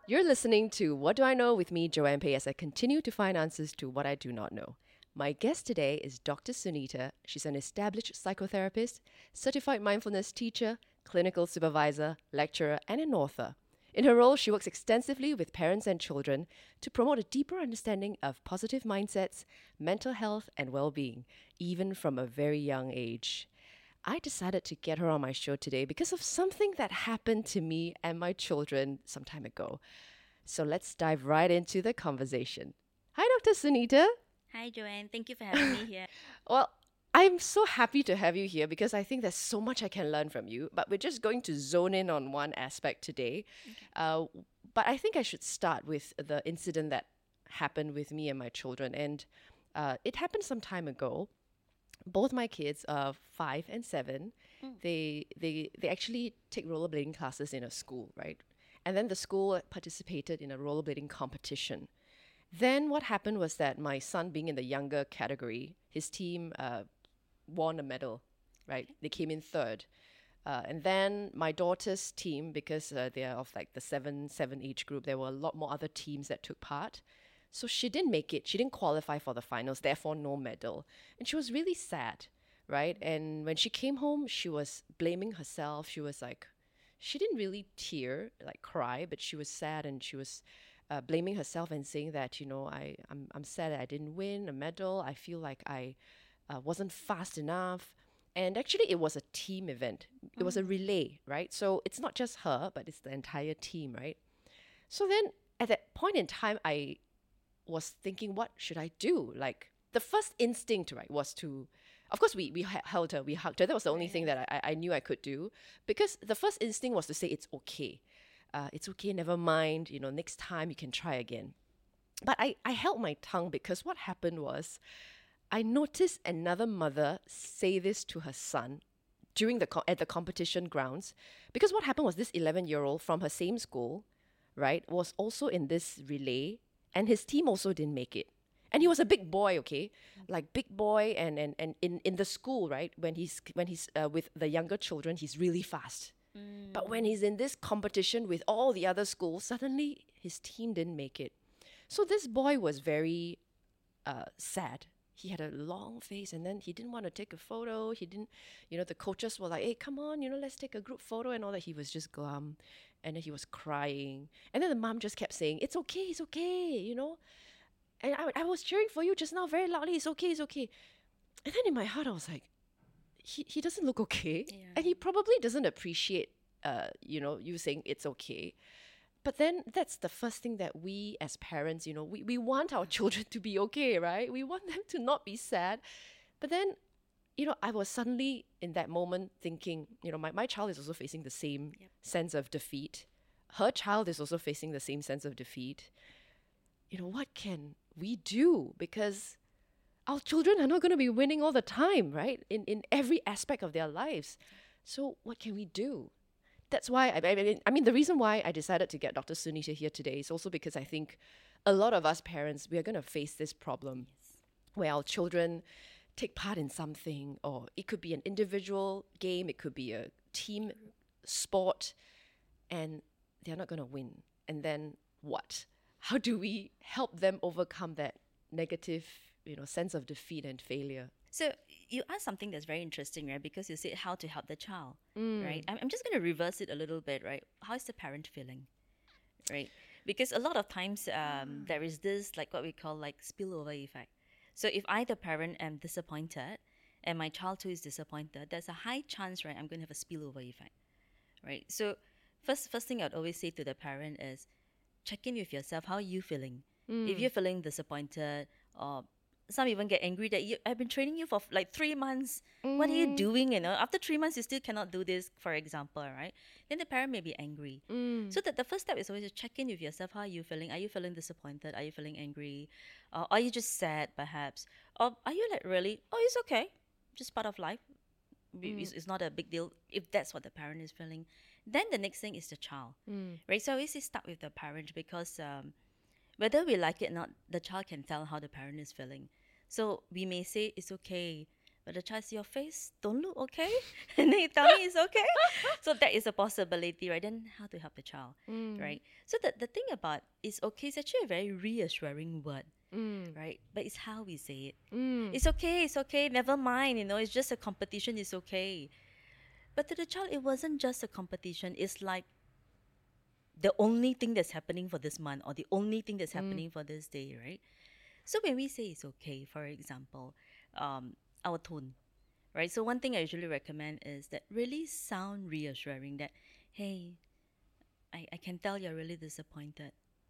You're listening to What Do I Know with me, Joanne Pei, as I continue to find answers to what I do not know. My guest today is Dr. Sunita. She's an established psychotherapist, certified mindfulness teacher, clinical supervisor, lecturer, and an author. In her role, she works extensively with parents and children to promote a deeper understanding of positive mindsets, mental health, and well being, even from a very young age. I decided to get her on my show today because of something that happened to me and my children some time ago. So let's dive right into the conversation. Hi, Dr. Sunita. Hi, Joanne. Thank you for having me here. Well, I'm so happy to have you here because I think there's so much I can learn from you. But we're just going to zone in on one aspect today. Uh, but I think I should start with the incident that happened with me and my children. And it happened some time ago. Both my kids are 5 and 7. They actually take rollerblading classes in a school, right? And then the school participated in a rollerblading competition. Then what happened was that my son, being in the younger category, his team won a medal, right? They came in third. And then my daughter's team, because they are of like the seven age group, there were a lot more other teams that took part. So she didn't make it. She didn't qualify for the finals, therefore no medal. And she was really sad, right? And when she came home, she was blaming herself. She was like, she didn't really tear, like cry, but she was sad and she was blaming herself and saying that, I'm sad that I didn't win a medal. I feel like I wasn't fast enough. And actually, it was a team event. It was a relay, right? So it's not just her, but it's the entire team, right? So then at that point in time, I was thinking, what should I do? Like the first instinct, right, was to, of course, we held her, we hugged her. That was the only thing that I knew I could do because the first instinct was to say, it's okay. It's okay, never mind. Next time you can try again. But I held my tongue because what happened was I noticed another mother say this to her son during at the competition grounds because what happened was this 11-year-old from her same school, right, was also in this relay and his team also didn't make it. And he was a big boy, okay, like big boy, and in the school, right, when he's with the younger children, he's really fast. But when he's in this competition with all the other schools, suddenly his team didn't make it. So this boy was very sad. He had a long face and then he didn't want to take a photo. He didn't, the coaches were like, hey, come on, let's take a group photo and all that. He was just glum and then he was crying. And then the mom just kept saying, it's okay. And I was cheering for you just now very loudly. It's okay, it's okay. And then in my heart, I was like, he doesn't look okay. Yeah. And he probably doesn't appreciate, you saying it's okay. But then that's the first thing that we as parents, we want our children to be okay, right? We want them to not be sad. But then, I was suddenly in that moment thinking, my child is also facing the same Yep. sense of defeat. Her child is also facing the same sense of defeat. What can we do? Because our children are not going to be winning all the time, right? In every aspect of their lives. So what can we do? That's why I mean the reason why I decided to get Dr. Sunita here today is also because I think a lot of us parents, we are going to face this problem where our children take part in something, or it could be an individual game, it could be a team sport, and they're not going to win. And then what? How do we help them overcome that negative, sense of defeat and failure? So you asked something that's very interesting, right? Because you said how to help the child, right? I'm just going to reverse it a little bit, right? How is the parent feeling, right? Because a lot of times there is this, like what we call like spillover effect. So if I, the parent, am disappointed and my child too is disappointed, there's a high chance, right, I'm going to have a spillover effect, right? So first thing I'd always say to the parent is check in with yourself. How are you feeling? If you're feeling disappointed, or some even get angry that I've been training you for like 3 months. What are you doing? After 3 months, you still cannot do this, for example, right? Then the parent may be angry. So that the first step is always to check in with yourself. How are you feeling? Are you feeling disappointed? Are you feeling angry? Are you just sad, perhaps? Or are you like really? Oh, it's okay. Just part of life. It's not a big deal if that's what the parent is feeling. Then the next thing is the child, right? So I always say start with the parent because whether we like it or not, the child can tell how the parent is feeling. So we may say it's okay, But the child says, your face don't look okay. And then you tell me it's okay. So that is a possibility, right? Then how to help the child, right? So the thing about it's okay is actually a very reassuring word, right? But it's how we say it. It's okay, never mind, it's just a competition, it's okay. But to the child, it wasn't just a competition. It's like the only thing that's happening for this month or the only thing that's happening for this day, right? So when we say it's okay, for example, our tone, right? So one thing I usually recommend is that really sound reassuring that, hey, I can tell you're really disappointed.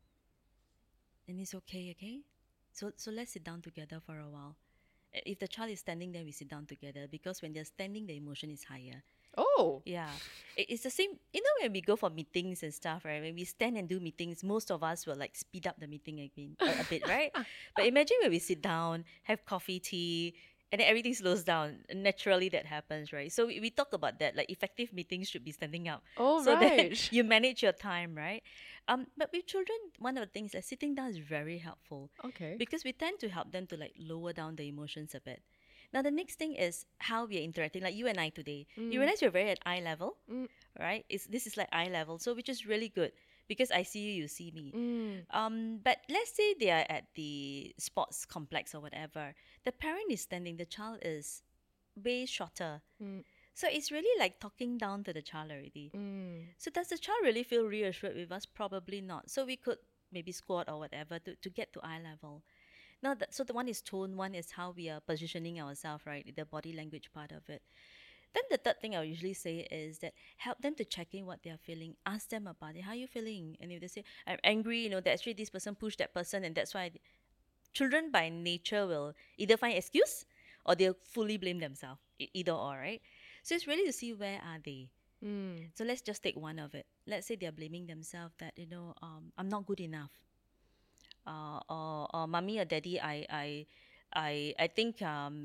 And it's okay, okay? So let's sit down together for a while. If the child is standing there, we sit down together because when they're standing, the emotion is higher. Oh. Yeah. It's the same, when we go for meetings and stuff, right? When we stand and do meetings, most of us will like speed up the meeting again a bit, right? But imagine when we sit down, have coffee, tea, and then everything slows down. Naturally, that happens, right? So we talk about that. Like effective meetings should be standing up. Oh, so that right. you manage your time, right? But with children, one of the things like sitting down is very helpful. Okay. Because we tend to help them to like lower down the emotions a bit. Now the next thing is how we are interacting. Like you and I today, you realize you're very at eye level, right? This is like eye level, so which is really good because I see you, you see me. But let's say they are at the sports complex or whatever. The parent is standing, the child is way shorter. So it's really like talking down to the child already. So does the child really feel reassured with us? Probably not. So we could maybe squat or whatever to get to eye level. Now, so the one is tone, one is how we are positioning ourselves, right? The body language part of it. Then the third thing I usually say is that help them to check in what they are feeling. Ask them about it. How are you feeling? And if they say, I'm angry, that actually this person pushed that person and that's why children by nature will either find excuse or they'll fully blame themselves. Either or, right? So it's really to see where are they. So let's just take one of it. Let's say they're blaming themselves that, I'm not good enough. Or mommy or daddy, I think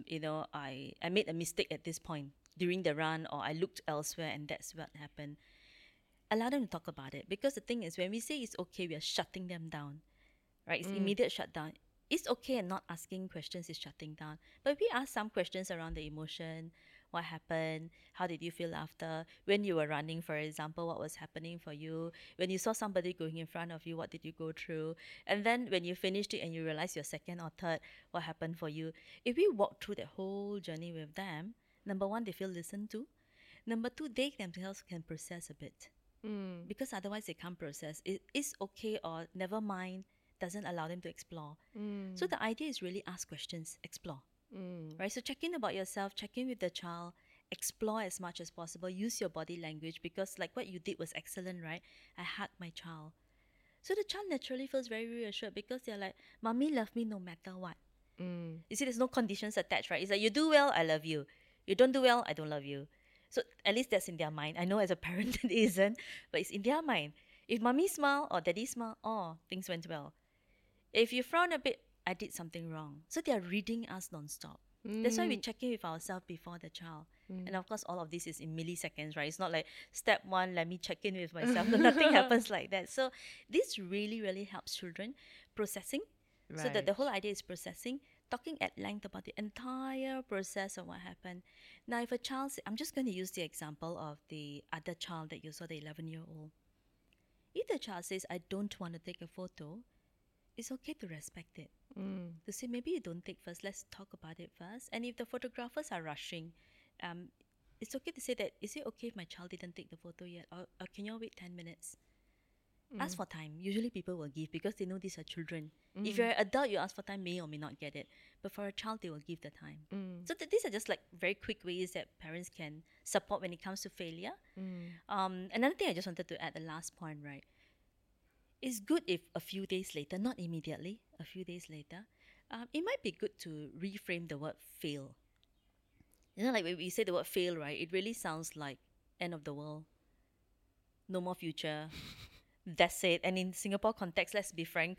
I made a mistake at this point during the run, or I looked elsewhere, and that's what happened. Allow them to talk about it because the thing is, when we say it's okay, we are shutting them down, right? It's immediate shutdown. It's okay and not asking questions is shutting down. But we ask some questions around the emotion, what happened, how did you feel after, when you were running, for example, what was happening for you, when you saw somebody going in front of you, what did you go through, and then when you finished it and you realized you're second or third, what happened for you. If we walk through that whole journey with them, number one, they feel listened to. Number two, they themselves can process a bit. Because otherwise they can't process. It is okay or never mind doesn't allow them to explore. So the idea is really ask questions, explore. Right? So check in about yourself, check in with the child, explore as much as possible, use your body language because like what you did was excellent, right? I hugged my child. So the child naturally feels very reassured because they're like, mommy love me no matter what. You see, there's no conditions attached, right? It's like you do well, I love you. You don't do well, I don't love you. So at least that's in their mind. I know as a parent it isn't, but it's in their mind. If mommy smile or daddy smile, oh, things went well. If you frown a bit, I did something wrong. So they are reading us nonstop. That's why we check in with ourselves before the child. And of course, all of this is in milliseconds, right? It's not like step one, let me check in with myself. No, nothing happens like that. So this really, really helps children processing. So that the whole idea is processing, talking at length about the entire process of what happened. Now, if a child, I'm just going to use the example of the other child that you saw, the 11-year-old. If the child says, I don't want to take a photo, it's okay to respect it. To say, maybe you don't take first, let's talk about it first. And if the photographers are rushing, it's okay to say that, is it okay if my child didn't take the photo yet? Or can you all wait 10 minutes? Ask for time. Usually people will give because they know these are children. If you're an adult, you ask for time, may or may not get it. But for a child, they will give the time. So these are just like very quick ways that parents can support when it comes to failure. Another thing I just wanted to add, the last point, right? It's good if a few days later, not immediately, a few days later, it might be good to reframe the word fail. Like when we say the word fail, right? It really sounds like end of the world, no more future. That's it. And in Singapore context, let's be frank,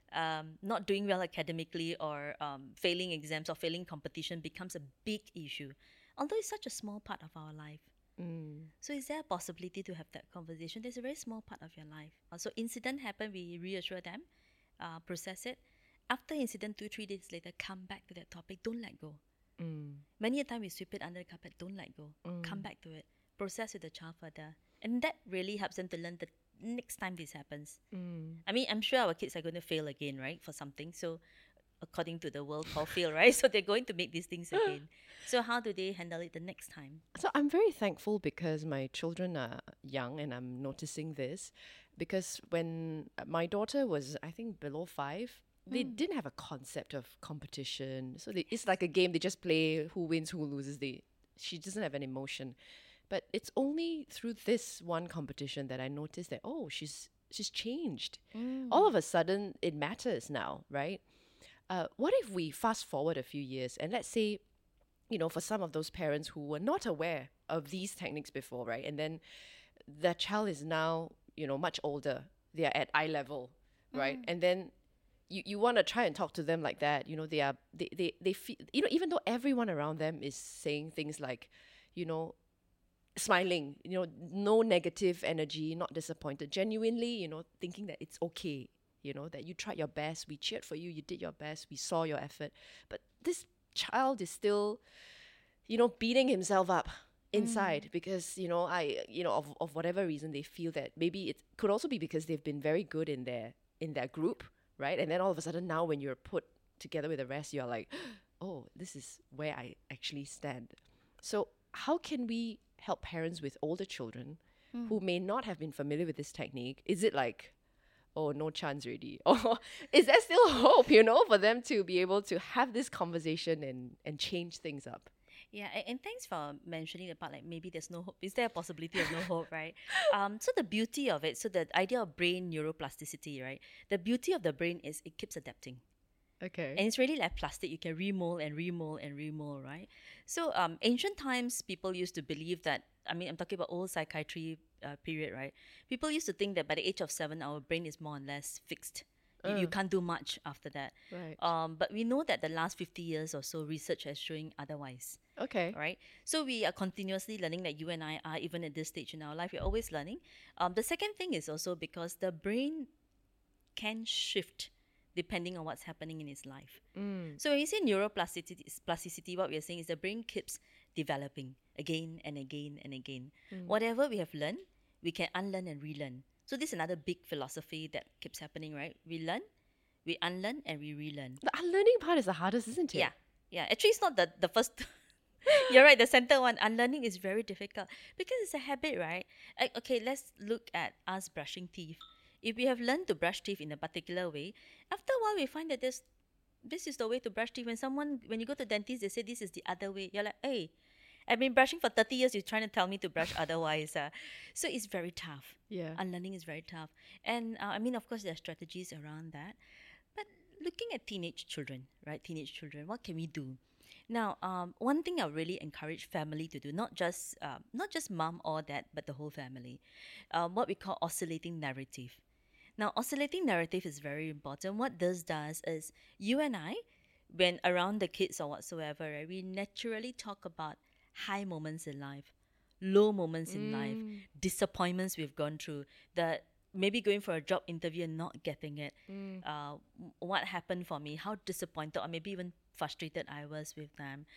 not doing well academically or failing exams or failing competition becomes a big issue, although it's such a small part of our life. So is there a possibility to have that conversation? There's a very small part of your life. So incident happened, we reassure them, process it. After incident, 2-3 days later, come back to that topic. Don't let go. Many a time we sweep it under the carpet, don't let go, come back to it, process with the child further. And that really helps them to learn the next time this happens. I mean, I'm sure our kids are going to fail again, right, for something. So according to the world called fail, right? So they're going to make these things again. So how do they handle it the next time? So I'm very thankful because my children are young and I'm noticing this because when my daughter was, I think, below 5, they didn't have a concept of competition. So it's like a game. They just play who wins, who loses. She doesn't have an emotion. But it's only through this one competition that I noticed that, oh, she's changed. All of a sudden, it matters now, right? What if we fast forward a few years and let's say, for some of those parents who were not aware of these techniques before, right? And then their child is now, much older. They are at eye level, right? And then you want to try and talk to them like that. They feel, even though everyone around them is saying things like, smiling, no negative energy, not disappointed, genuinely, thinking that it's okay, that you tried your best, we cheered for you, you did your best, we saw your effort. But this child is still, beating himself up inside because, of whatever reason they feel that maybe it could also be because they've been very good in their group, right? And then all of a sudden now when you're put together with the rest, you're like, oh, this is where I actually stand. So how can we help parents with older children who may not have been familiar with this technique? Is it like, oh, no chance really? Or is there still hope, for them to be able to have this conversation and change things up? Yeah, and thanks for mentioning the part like maybe there's no hope. Is there a possibility of no hope, right? So the beauty of it, so the idea of brain neuroplasticity, right? The beauty of the brain is it keeps adapting. Okay. And it's really like plastic. You can remold and remold and remold, right? So ancient times, people used to believe that, I'm talking about old psychiatry period, right? People used to think that by the age of 7, our brain is more or less fixed. You can't do much after that. Right. But we know that the last 50 years or so, research is showing otherwise. Okay. Right? So we are continuously learning, that you and I are, even at this stage in our life, we're always learning. The second thing is also because the brain can shift depending on what's happening in his life. So when you say neuroplasticity, what we're saying is the brain keeps developing again and again and again. Whatever we have learned, we can unlearn and relearn. So this is another big philosophy that keeps happening, right? We learn, we unlearn, and we relearn. The unlearning part is the hardest, isn't it? Yeah. Actually, it's not the first. You're right. The center one, unlearning, is very difficult because it's a habit, right? Okay, let's look at us brushing teeth. If we have learned to brush teeth in a particular way, after a while we find that this is the way to brush teeth. When you go to dentist, they say this is the other way. You're like, hey, I've been brushing for 30 years. You're trying to tell me to brush otherwise. So it's very tough. Yeah. Unlearning is very tough. And of course, there are strategies around that. But looking at teenage children, right? Teenage children, what can we do? Now, one thing I really encourage family to do, not just mom or dad, but the whole family, what we call oscillating narrative. Now, oscillating narrative is very important. What this does is you and I, when around the kids or whatsoever, right, we naturally talk about high moments in life, low moments in life, disappointments we've gone through, that maybe going for a job interview and not getting it, what happened for me, how disappointed or maybe even frustrated I was with them,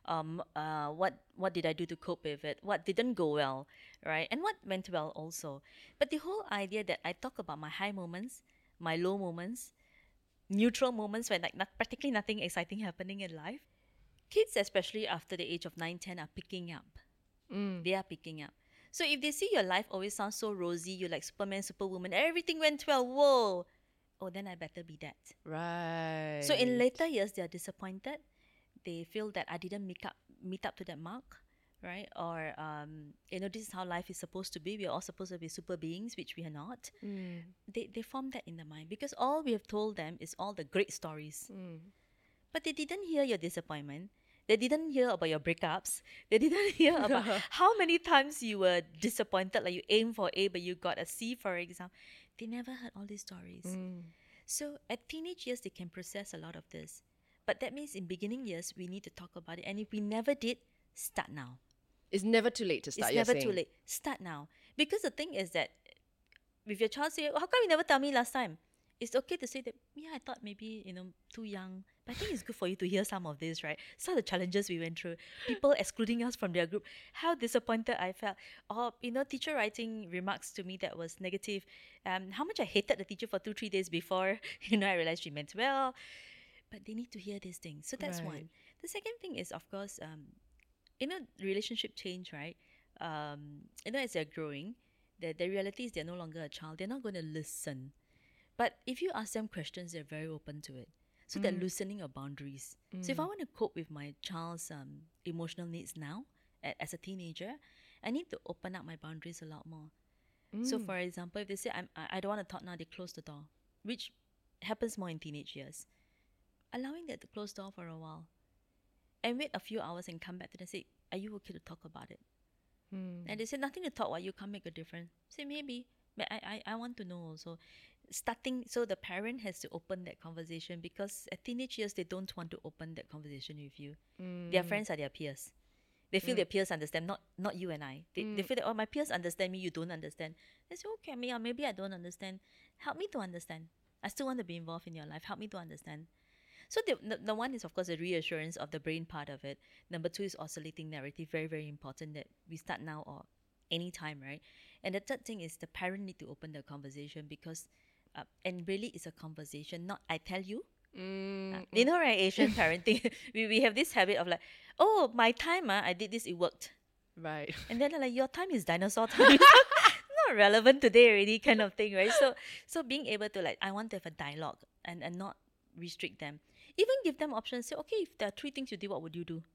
what did I do to cope with it, what didn't go well, right, and what went well also. But the whole idea that I talk about my high moments, my low moments, neutral moments when practically nothing exciting happening in life, kids, especially after the age of 9, 10, are picking up. They are picking up. So if they see your life always sounds so rosy, you're like Superman, Superwoman, everything went well, whoa, oh, then I better be that. Right. So in later years, they are disappointed. They feel that I didn't meet up to that mark, right? Or, this is how life is supposed to be. We are all supposed to be super beings, which we are not. They form that in the mind because all we have told them is all the great stories. But they didn't hear your disappointment. They didn't hear about your breakups. They didn't hear about how many times you were disappointed, like you aimed for A, but you got a C, for example. They never heard all these stories. So at teenage years, they can process a lot of this. But that means in beginning years, we need to talk about it. And if we never did, start now. It's never too late to start. It's never too late. Start now. Because the thing is that if your child say, how come you never tell me last time? It's okay to say that, yeah, I thought maybe, too young, But I think it's good for you to hear some of this, right? Some of the challenges we went through, people excluding us from their group, how disappointed I felt. Or, teacher writing remarks to me that was negative. How much I hated the teacher for 2, 3 days before, I realized she meant well. But they need to hear these things. So that's Right. one. The second thing is, of course, relationship change, right? As they're growing, the reality is they're no longer a child. They're not going to listen. But if you ask them questions, they're very open to it. So they're loosening your boundaries. So if I want to cope with my child's emotional needs now, as a teenager, I need to open up my boundaries a lot more. So for example, if they say, I don't want to talk now, they close the door, which happens more in teenage years. Allowing that to close the door for a while and wait a few hours and come back to them and say, are you okay to talk about it? And they say, nothing to talk about, you can't make a difference. Say, maybe, but I want to know also. So the parent has to open that conversation, because at teenage years, they don't want to open that conversation with you. Their friends are their peers. They feel their peers understand, not you and I. They feel that, my peers understand me, you don't understand. They say, okay, maybe I don't understand. Help me to understand. I still want to be involved in your life. Help me to understand. So the one is, of course, the reassurance of the brain part of it. Number 2 is oscillating narrative. Very, very important that we start now or any time, right? And the third thing is the parent need to open the conversation, because, and really it's a conversation, not I tell you. Right, Asian parenting, we have this habit of like, oh, my time, I did this, it worked. Right. And then like, your time is dinosaur time. Not relevant today already, kind of thing, right? So being able to like, I want to have a dialogue and not restrict them. Even give them options. Say, okay, if there are 3 things you did, what would you do?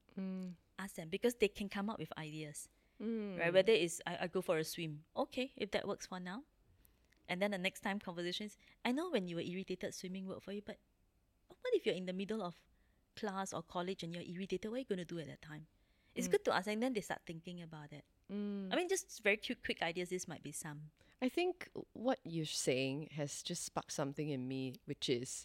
Ask them, because they can come up with ideas, right? Whether it's I go for a swim. Okay, if that works for now. And then the next time conversations, I know when you were irritated, swimming worked for you, but what if you're in the middle of class or college and you're irritated? What are you going to do at that time? It's good to ask, and then they start thinking about it. I mean, just very cute, quick ideas. This might be some. I think what you're saying has just sparked something in me, which is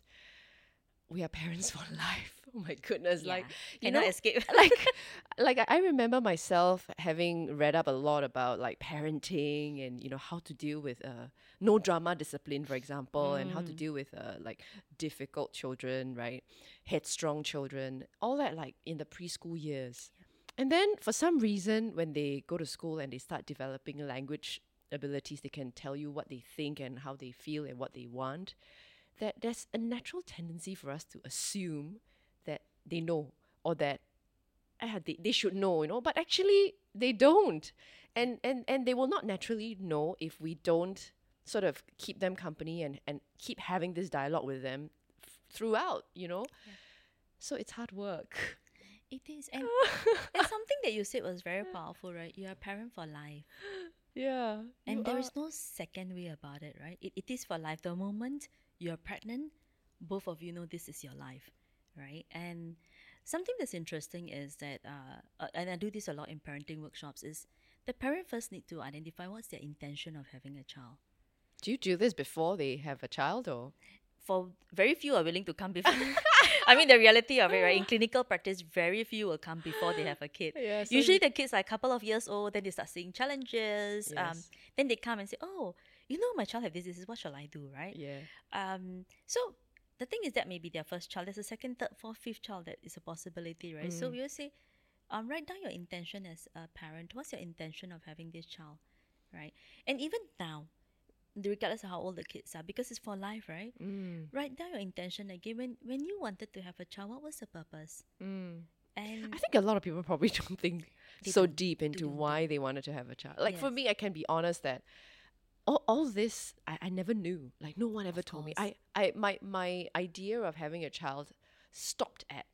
we are parents for life. Oh my goodness. Yeah. Like, Cannot escape. like I remember myself having read up a lot about like parenting and, how to deal with no drama discipline, for example, and how to deal with like difficult children, right? Headstrong children, all that like in the preschool years. And then for some reason, when they go to school and they start developing language abilities, they can tell you what they think and how they feel and what they want, that there's a natural tendency for us to assume that they know, or that they should know, but actually they don't. And they will not naturally know if we don't sort of keep them company and keep having this dialogue with them throughout. So it's hard work. It is. And there's something that you said was very powerful, right? You're a parent for life. Yeah. And there is no second way about it, right? It is for life. The moment you're pregnant, both of you know this is your life, right? And something that's interesting is that, and I do this a lot in parenting workshops, is the parent first need to identify what's their intention of having a child. Do you do this before they have a child, or? For very few are willing to come before. I mean, the reality of it, right? In clinical practice, very few will come before they have a kid. Yeah, so Usually the kids are a couple of years old, then they start seeing challenges. Yes. Then they come and say, oh, my child have this, what shall I do, right? Yeah. So the thing is that maybe their first child, there's a second, third, fourth, fifth child that is a possibility, right? So we will say, write down your intention as a parent. What's your intention of having this child, right? And even now, regardless of how old the kids are, because it's for life, right? Write down your intention again. When you wanted to have a child, what was the purpose? And I think a lot of people probably don't think so deep into why they wanted to have a child. Like for me, I can be honest that all this I never knew. Like no one ever told me. My idea of having a child stopped at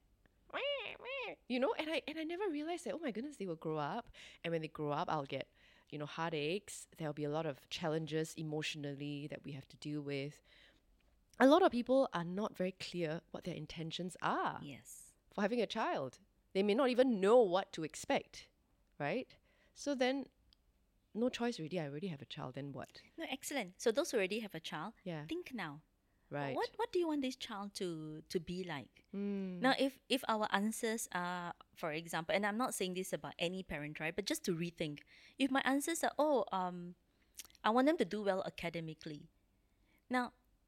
and I never realized that, oh my goodness, they will grow up, and when they grow up I'll get heartaches. There'll be a lot of challenges emotionally that we have to deal with. A lot of people are not very clear what their intentions are for having a child. They may not even know what to expect, right? So then, no choice really. I already have a child, then what? No, excellent. So those who already have a child, Yeah. think now. Right. What do you want this child to be like? Now, if our answers are, for example, and I'm not saying this about any parent, right? But just to rethink, if my answers are, I want them to do well academically. Now,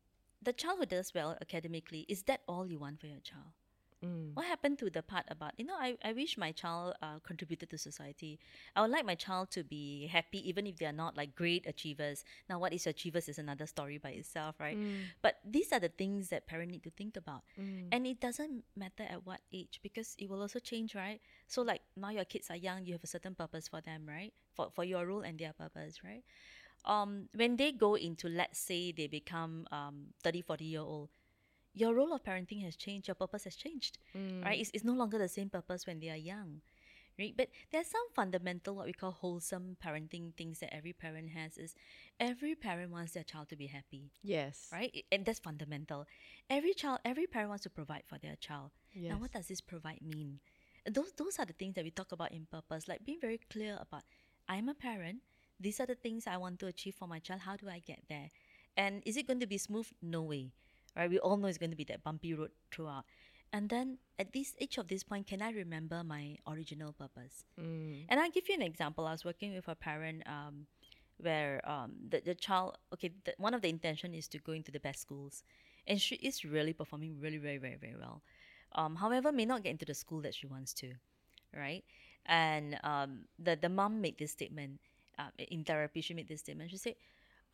the child who does well academically, is that all you want for your child? What happened to the part about, I wish my child contributed to society. I would like my child to be happy even if they are not like great achievers. Now, what is achievers is another story by itself, right? But these are the things that parents need to think about. And it doesn't matter at what age, because it will also change, right? So like now your kids are young, you have a certain purpose for them, right? For your role and their purpose, right? When they go into, let's say they become 30, 40-year-old, your role of parenting has changed, your purpose has changed, right? It's no longer the same purpose when they are young, right? But there's some fundamental, what we call wholesome parenting things that every parent has, is every parent wants their child to be happy, Yes. right? And that's fundamental. Every parent wants to provide for their child. Now, what does this provide mean? Those are the things that we talk about in purpose, like being very clear about, I'm a parent, these are the things I want to achieve for my child, how do I get there? And is it going to be smooth? No way. Right, we all know it's going to be that bumpy road throughout. And then at each of this point, can I remember my original purpose? And I'll give you an example. I was working with a parent where the child, one of the intention is to go into the best schools. And she is really performing really, very, very, very well. However, may not get into the school that she wants to, right? And the mom made this statement in therapy. She made this statement. She said,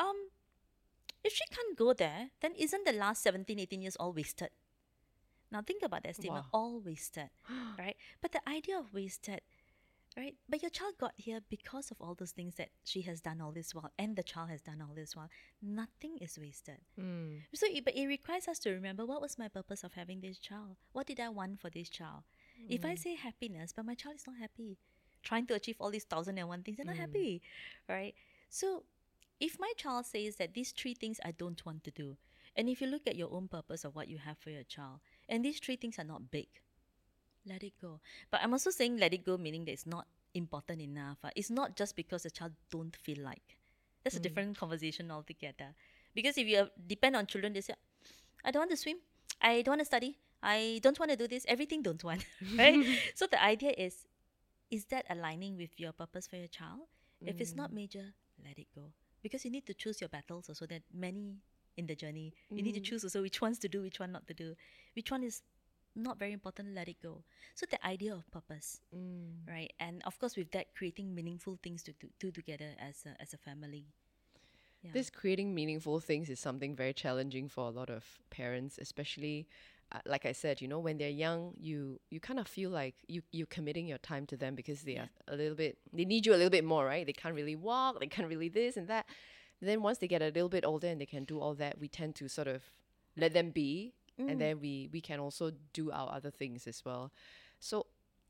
if she can't go there, then isn't the last 17, 18 years all wasted? Now think about that statement, all wasted, right? But the idea of wasted, right? But your child got here because of all those things that she has done all this while, and the child has done all this while. Nothing is wasted. But it requires us to remember, what was my purpose of having this child? What did I want for this child? If I say happiness, but my child is not happy, trying to achieve all these 1,001 things, they're not happy, right? So if my child says that these 3 things I don't want to do, and if you look at your own purpose of what you have for your child, and these 3 things are not big, let it go. But I'm also saying let it go, meaning that it's not important enough. It's not just because the child don't feel like. That's a different conversation altogether. Because if you depend on children, they say, I don't want to swim, I don't want to study, I don't want to do this, everything don't want, right? So the idea is that aligning with your purpose for your child? If it's not major, let it go. Because you need to choose your battles also, that many in the journey. You need to choose also which ones to do, which one not to do. Which one is not very important, let it go. So the idea of purpose, right? And of course with that, creating meaningful things to do together as a family. Yeah. This creating meaningful things is something very challenging for a lot of parents, especially like I said, when they're young, you kind of feel like you're committing your time to them because they are they need you a little bit more, right? They can't really walk, they can't really this and that. Then once they get a little bit older and they can do all that, we tend to sort of let them be, and then we can also do our other things as well. So,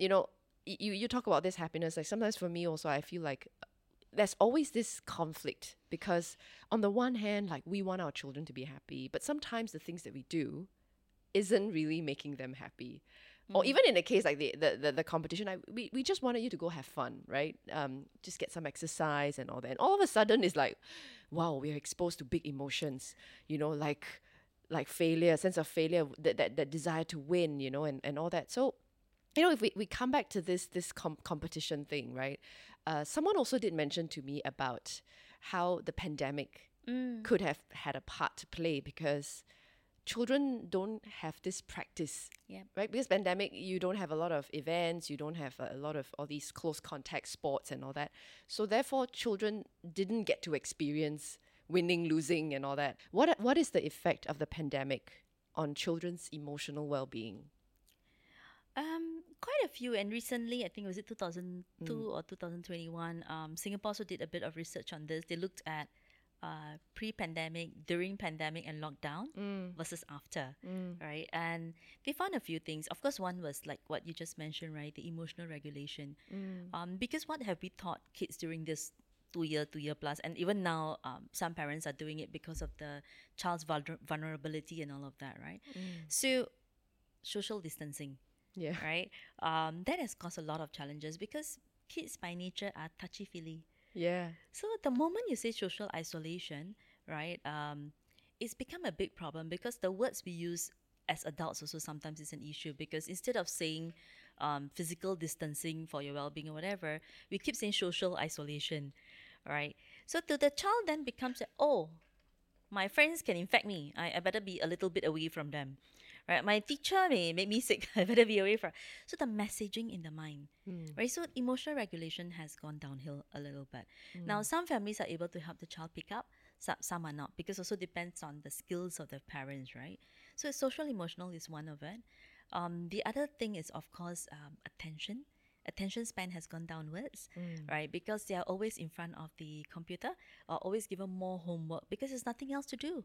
you talk about this happiness, like sometimes for me also, I feel like there's always this conflict, because on the one hand, like we want our children to be happy, but sometimes the things that we do isn't really making them happy. Or even in a case like the competition, we just wanted you to go have fun, right? Just get some exercise and all that. And all of a sudden it's like, wow, we're exposed to big emotions, like failure, sense of failure, that desire to win, and all that. So, if we come back to this competition thing, right? Someone also did mention to me about how the pandemic could have had a part to play, because children don't have this practice, right? Because pandemic, you don't have a lot of events, you don't have a lot of all these close contact sports and all that. So therefore, children didn't get to experience winning, losing, and all that. What is the effect of the pandemic on children's emotional well-being? Quite a few, and recently, I think it was 2002 or 2021, Singapore also did a bit of research on this. They looked at pre-pandemic, during pandemic, and lockdown versus after, right? And they found a few things. Of course, one was like what you just mentioned, right? The emotional regulation. Because what have we taught kids during this 2 year plus, and even now, some parents are doing it because of the child's vulnerability and all of that, right? So, social distancing, right? That has caused a lot of challenges because kids by nature are touchy-feely. Yeah. So the moment you say social isolation, right, it's become a big problem, because the words we use as adults also sometimes is an issue, because instead of saying physical distancing for your well-being or whatever, we keep saying social isolation, right? So to the child then becomes, My friends can infect me. I better be a little bit away from them. Right? My teacher may make me sick. I better be away from. So the messaging in the mind, right? So emotional regulation has gone downhill a little bit. Now, some families are able to help the child pick up. Some are not, because also depends on the skills of the parents, right? So social emotional is one of it. The other thing is, of course, attention span has gone downwards, right? Because they are always in front of the computer, or always given more homework because there's nothing else to do.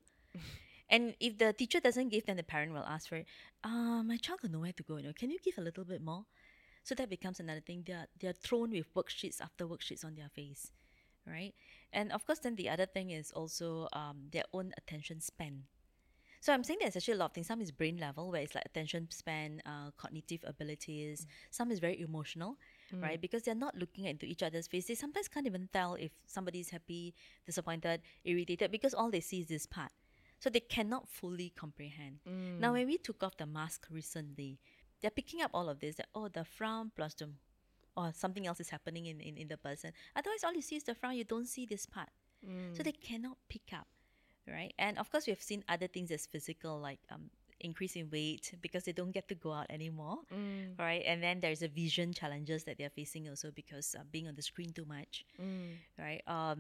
And if the teacher doesn't give, then the parent will ask for it. My child got nowhere to go. Can you give a little bit more? So that becomes another thing. They are thrown with worksheets after worksheets on their face, right? And of course, then the other thing is also their own attention span. So I'm saying there's actually a lot of things. Some is brain level, where it's like attention span, cognitive abilities. Some is very emotional, right? Because they're not looking into each other's face. They sometimes can't even tell if somebody's happy, disappointed, irritated, because all they see is this part. So they cannot fully comprehend. Now, when we took off the mask recently, they're picking up all of this. That, the frown plus the, or something else is happening in the person. Otherwise, all you see is the frown. You don't see this part. So they cannot pick up. Right, and of course we have seen other things as physical, like increase in weight because they don't get to go out anymore, right? And then there's a vision challenges that they're facing also because being on the screen too much, right?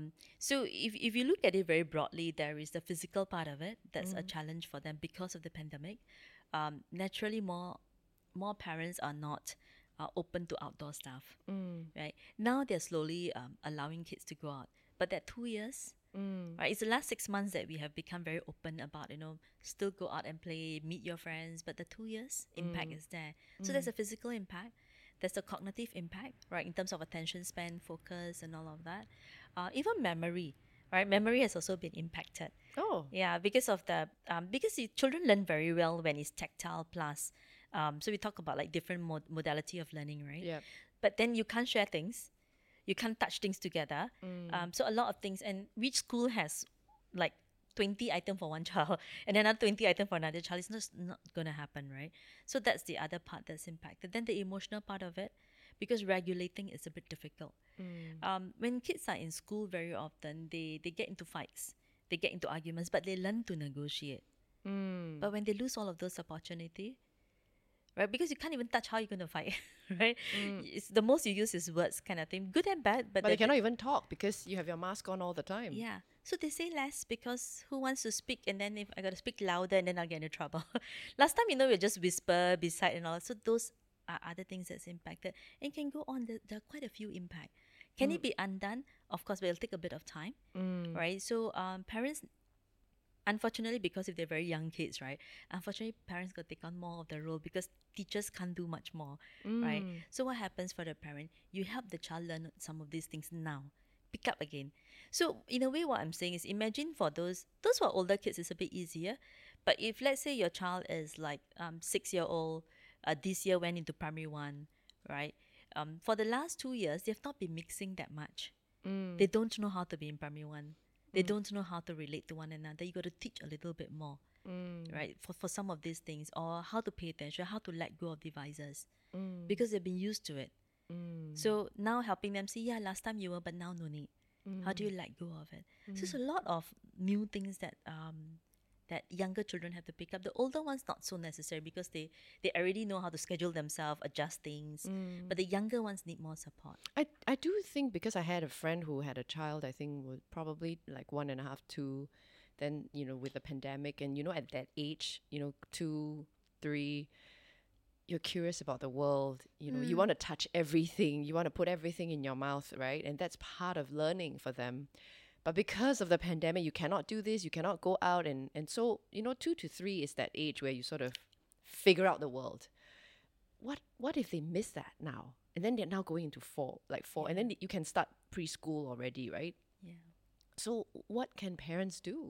So if you look at it very broadly, there is the physical part of it that's a challenge for them because of the pandemic. Naturally, more parents are not open to outdoor stuff, right? Now they're slowly allowing kids to go out, but that 2 years. Right, it's the last 6 months that we have become very open about, still go out and play, meet your friends, but the 2 years impact is there. So there's a physical impact, there's a cognitive impact, right, in terms of attention span, focus, and all of that. Even memory, right? Memory has also been impacted. Oh. Yeah, because of the because the children learn very well when it's tactile plus. So we talk about like different modality of learning, right? Yeah. But then you can't share things. You can't touch things together. So a lot of things. And which school has like 20 items for one child and another 20 items for another child? It's not going to happen, right? So that's the other part that's impacted. Then the emotional part of it, because regulating is a bit difficult. When kids are in school, very often they get into fights. They get into arguments, but they learn to negotiate. But when they lose all of those opportunity, right? Because you can't even touch how you're going to fight, right? It's the most you use is words kind of thing. Good and bad, but they cannot even talk because you have your mask on all the time. Yeah. So they say less because who wants to speak? And then if I got to speak louder, and then I'll get into trouble. Last time, we just whisper beside and all. So those are other things that's impacted. And can go on. There are quite a few impact. Can it be undone? Of course, but it'll take a bit of time, right? So parents, unfortunately, because if they're very young kids, right? Unfortunately, parents got to take on more of the role because teachers can't do much more, right? So what happens for the parent? You help the child learn some of these things now, pick up again. So in a way, what I'm saying is, imagine for those who are older kids, it's a bit easier. But if let's say your child is like 6-year-old, this year went into primary 1, right? For the last 2 years, they've not been mixing that much. They don't know how to be in primary 1. They don't know how to relate to one another. You got to teach a little bit more, right? For some of these things, or how to pay attention, how to let go of devices, because they've been used to it. So now helping them see, yeah, last time you were, but now no need. How do you let go of it? So there's a lot of new things that that younger children have to pick up. The older ones not so necessary because they already know how to schedule themselves, adjust things. But the younger ones need more support. I do think, because I had a friend who had a child, I think was probably like 1.5, 2, then, with the pandemic, and, at that age, 2, 3, you're curious about the world, you want to touch everything, you want to put everything in your mouth, right? And that's part of learning for them. But because of the pandemic, you cannot do this, you cannot go out. And so, 2 to 3 is that age where you sort of figure out the world. What if they miss that now? And then they're now going into 4, and then you can start preschool already, right? Yeah. So what can parents do?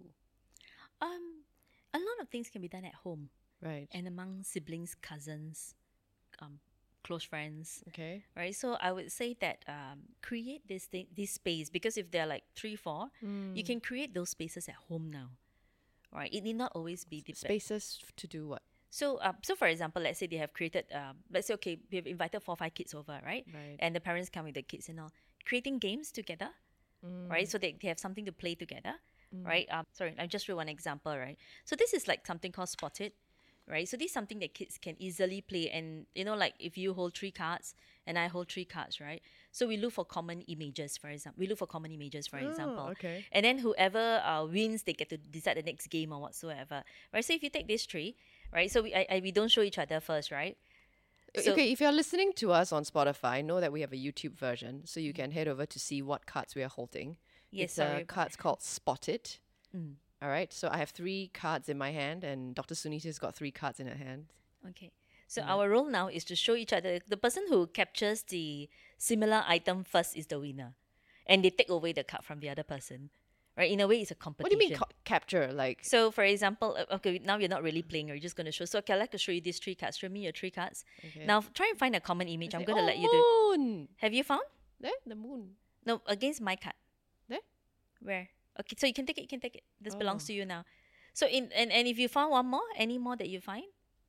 A lot of things can be done at home. Right. And among siblings, cousins, close friends. Okay. Right. So I would say that create this space, because if they're like 3, 4, you can create those spaces at home now. Right. It need not always be spaces to do what? So for example, let's say they have created, let's say, okay, we have invited 4 or 5 kids over, right? And the parents come with the kids and all, creating games together, right? So they have something to play together, right? Sorry, I just read one example, right? So this is like something called Spot It, right? So this is something that kids can easily play. And, like if you hold 3 cards and I hold 3 cards, right? So we look for common images, for example. Okay. And then whoever wins, they get to decide the next game or whatsoever, right? So if you take these 3, right? So we don't show each other first, right? So, Okay, if you're listening to us on Spotify, know that we have a YouTube version, so you can head over to see what cards we are holding. Yes, It's sorry. cards called Spot It. All right, so I have 3 cards in my hand, and Dr. Sunita's got 3 cards in her hand. Okay. So our role now is to show each other. The person who captures the similar item first is the winner. And they take away the card from the other person. Right? In a way, it's a What competition. do you mean capture? Like, So, for example, okay, now you're not really playing. You're just going to show. So, okay, I'd like to show you these 3 cards. Show me your 3 cards. okay. Now, try and find a common image. I'm say, going to oh, let you do it. moon! Have you found? There, the moon. No, against my card. There? Where? Okay, so you can take it. You can take it. This belongs Oh. to you now. So, and if you found one more, any more that you find?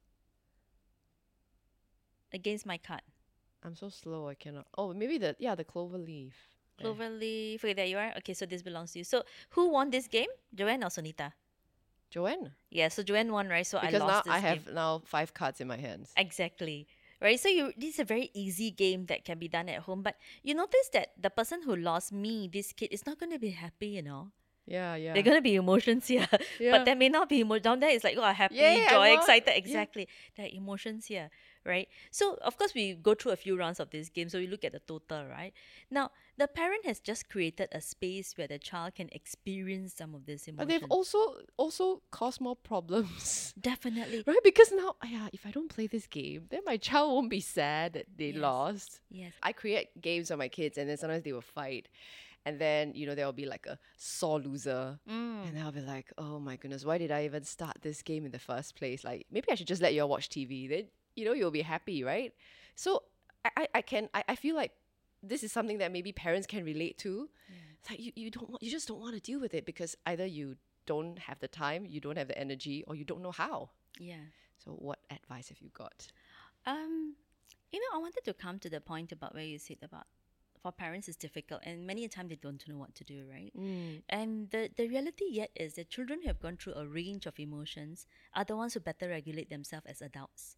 Against my card. I'm so slow, I cannot. Oh, maybe the clover leaf. There. Clover leaf. Okay, there you are. Okay, so this belongs to you. So, who won this game? Joanne or Sonita? Joanne. Yeah, so Joanne won, right? So Because I now lost this I have game. now 5 cards in my hands. Exactly. Right? So this is a very easy game that can be done at home. But you notice that the person who lost me, this kid, is not going to be happy, Yeah. There are going to be emotions here. Yeah. But there may not be emotion. Down there it's like, happy, Yeah, joy, I want- excited. yeah. Exactly. There are emotions here, right? So, of course, we go through a few rounds of this game. So, we look at the total, right? Now, the parent has just created a space where the child can experience some of this But emotion. they've also caused more problems. Definitely. Right? Because now, if I don't play this game, then my child won't be sad that they Yes. lost. Yes. I create games for my kids, and then sometimes they will fight. And then, there will be like a sore loser. And I'll be like, oh my goodness, why did I even start this game in the first place? Like, maybe I should just let you all watch TV. Then, you'll be happy, right? So I feel like this is something that maybe parents can relate to. It's like you just don't want to deal with it because either you don't have the time, you don't have the energy, or you don't know how. Yeah. So what advice have you got? I wanted to come to the point about where you said about for parents it's difficult and many a time they don't know what to do, right? And the reality yet is that children who have gone through a range of emotions are the ones who better regulate themselves as adults.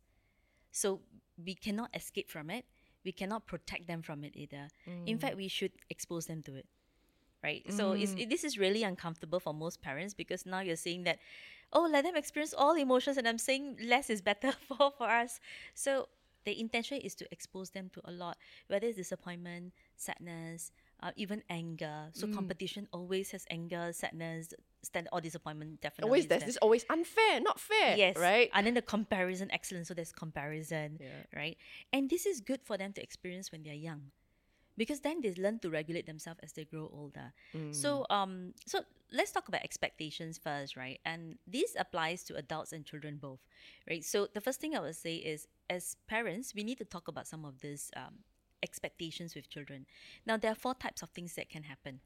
So we cannot escape from it. We cannot protect them from it either. In fact, we should expose them to it. Right? So this is really uncomfortable for most parents because now you're saying that, let them experience all emotions, and I'm saying less is better for us. So the intention is to expose them to a lot, whether it's disappointment, sadness, even anger. So competition always has anger, sadness, or disappointment. Definitely, Always there's this always unfair, not fair. Yes, right. And then the comparison, excellent. So there's comparison, right? And this is good for them to experience when they're young, because then they learn to regulate themselves as they grow older. So let's talk about expectations first, right? And this applies to adults and children both, right? So the first thing I would say is, as parents, we need to talk about some of these expectations with children. Now, there are 4 types of things that can happen.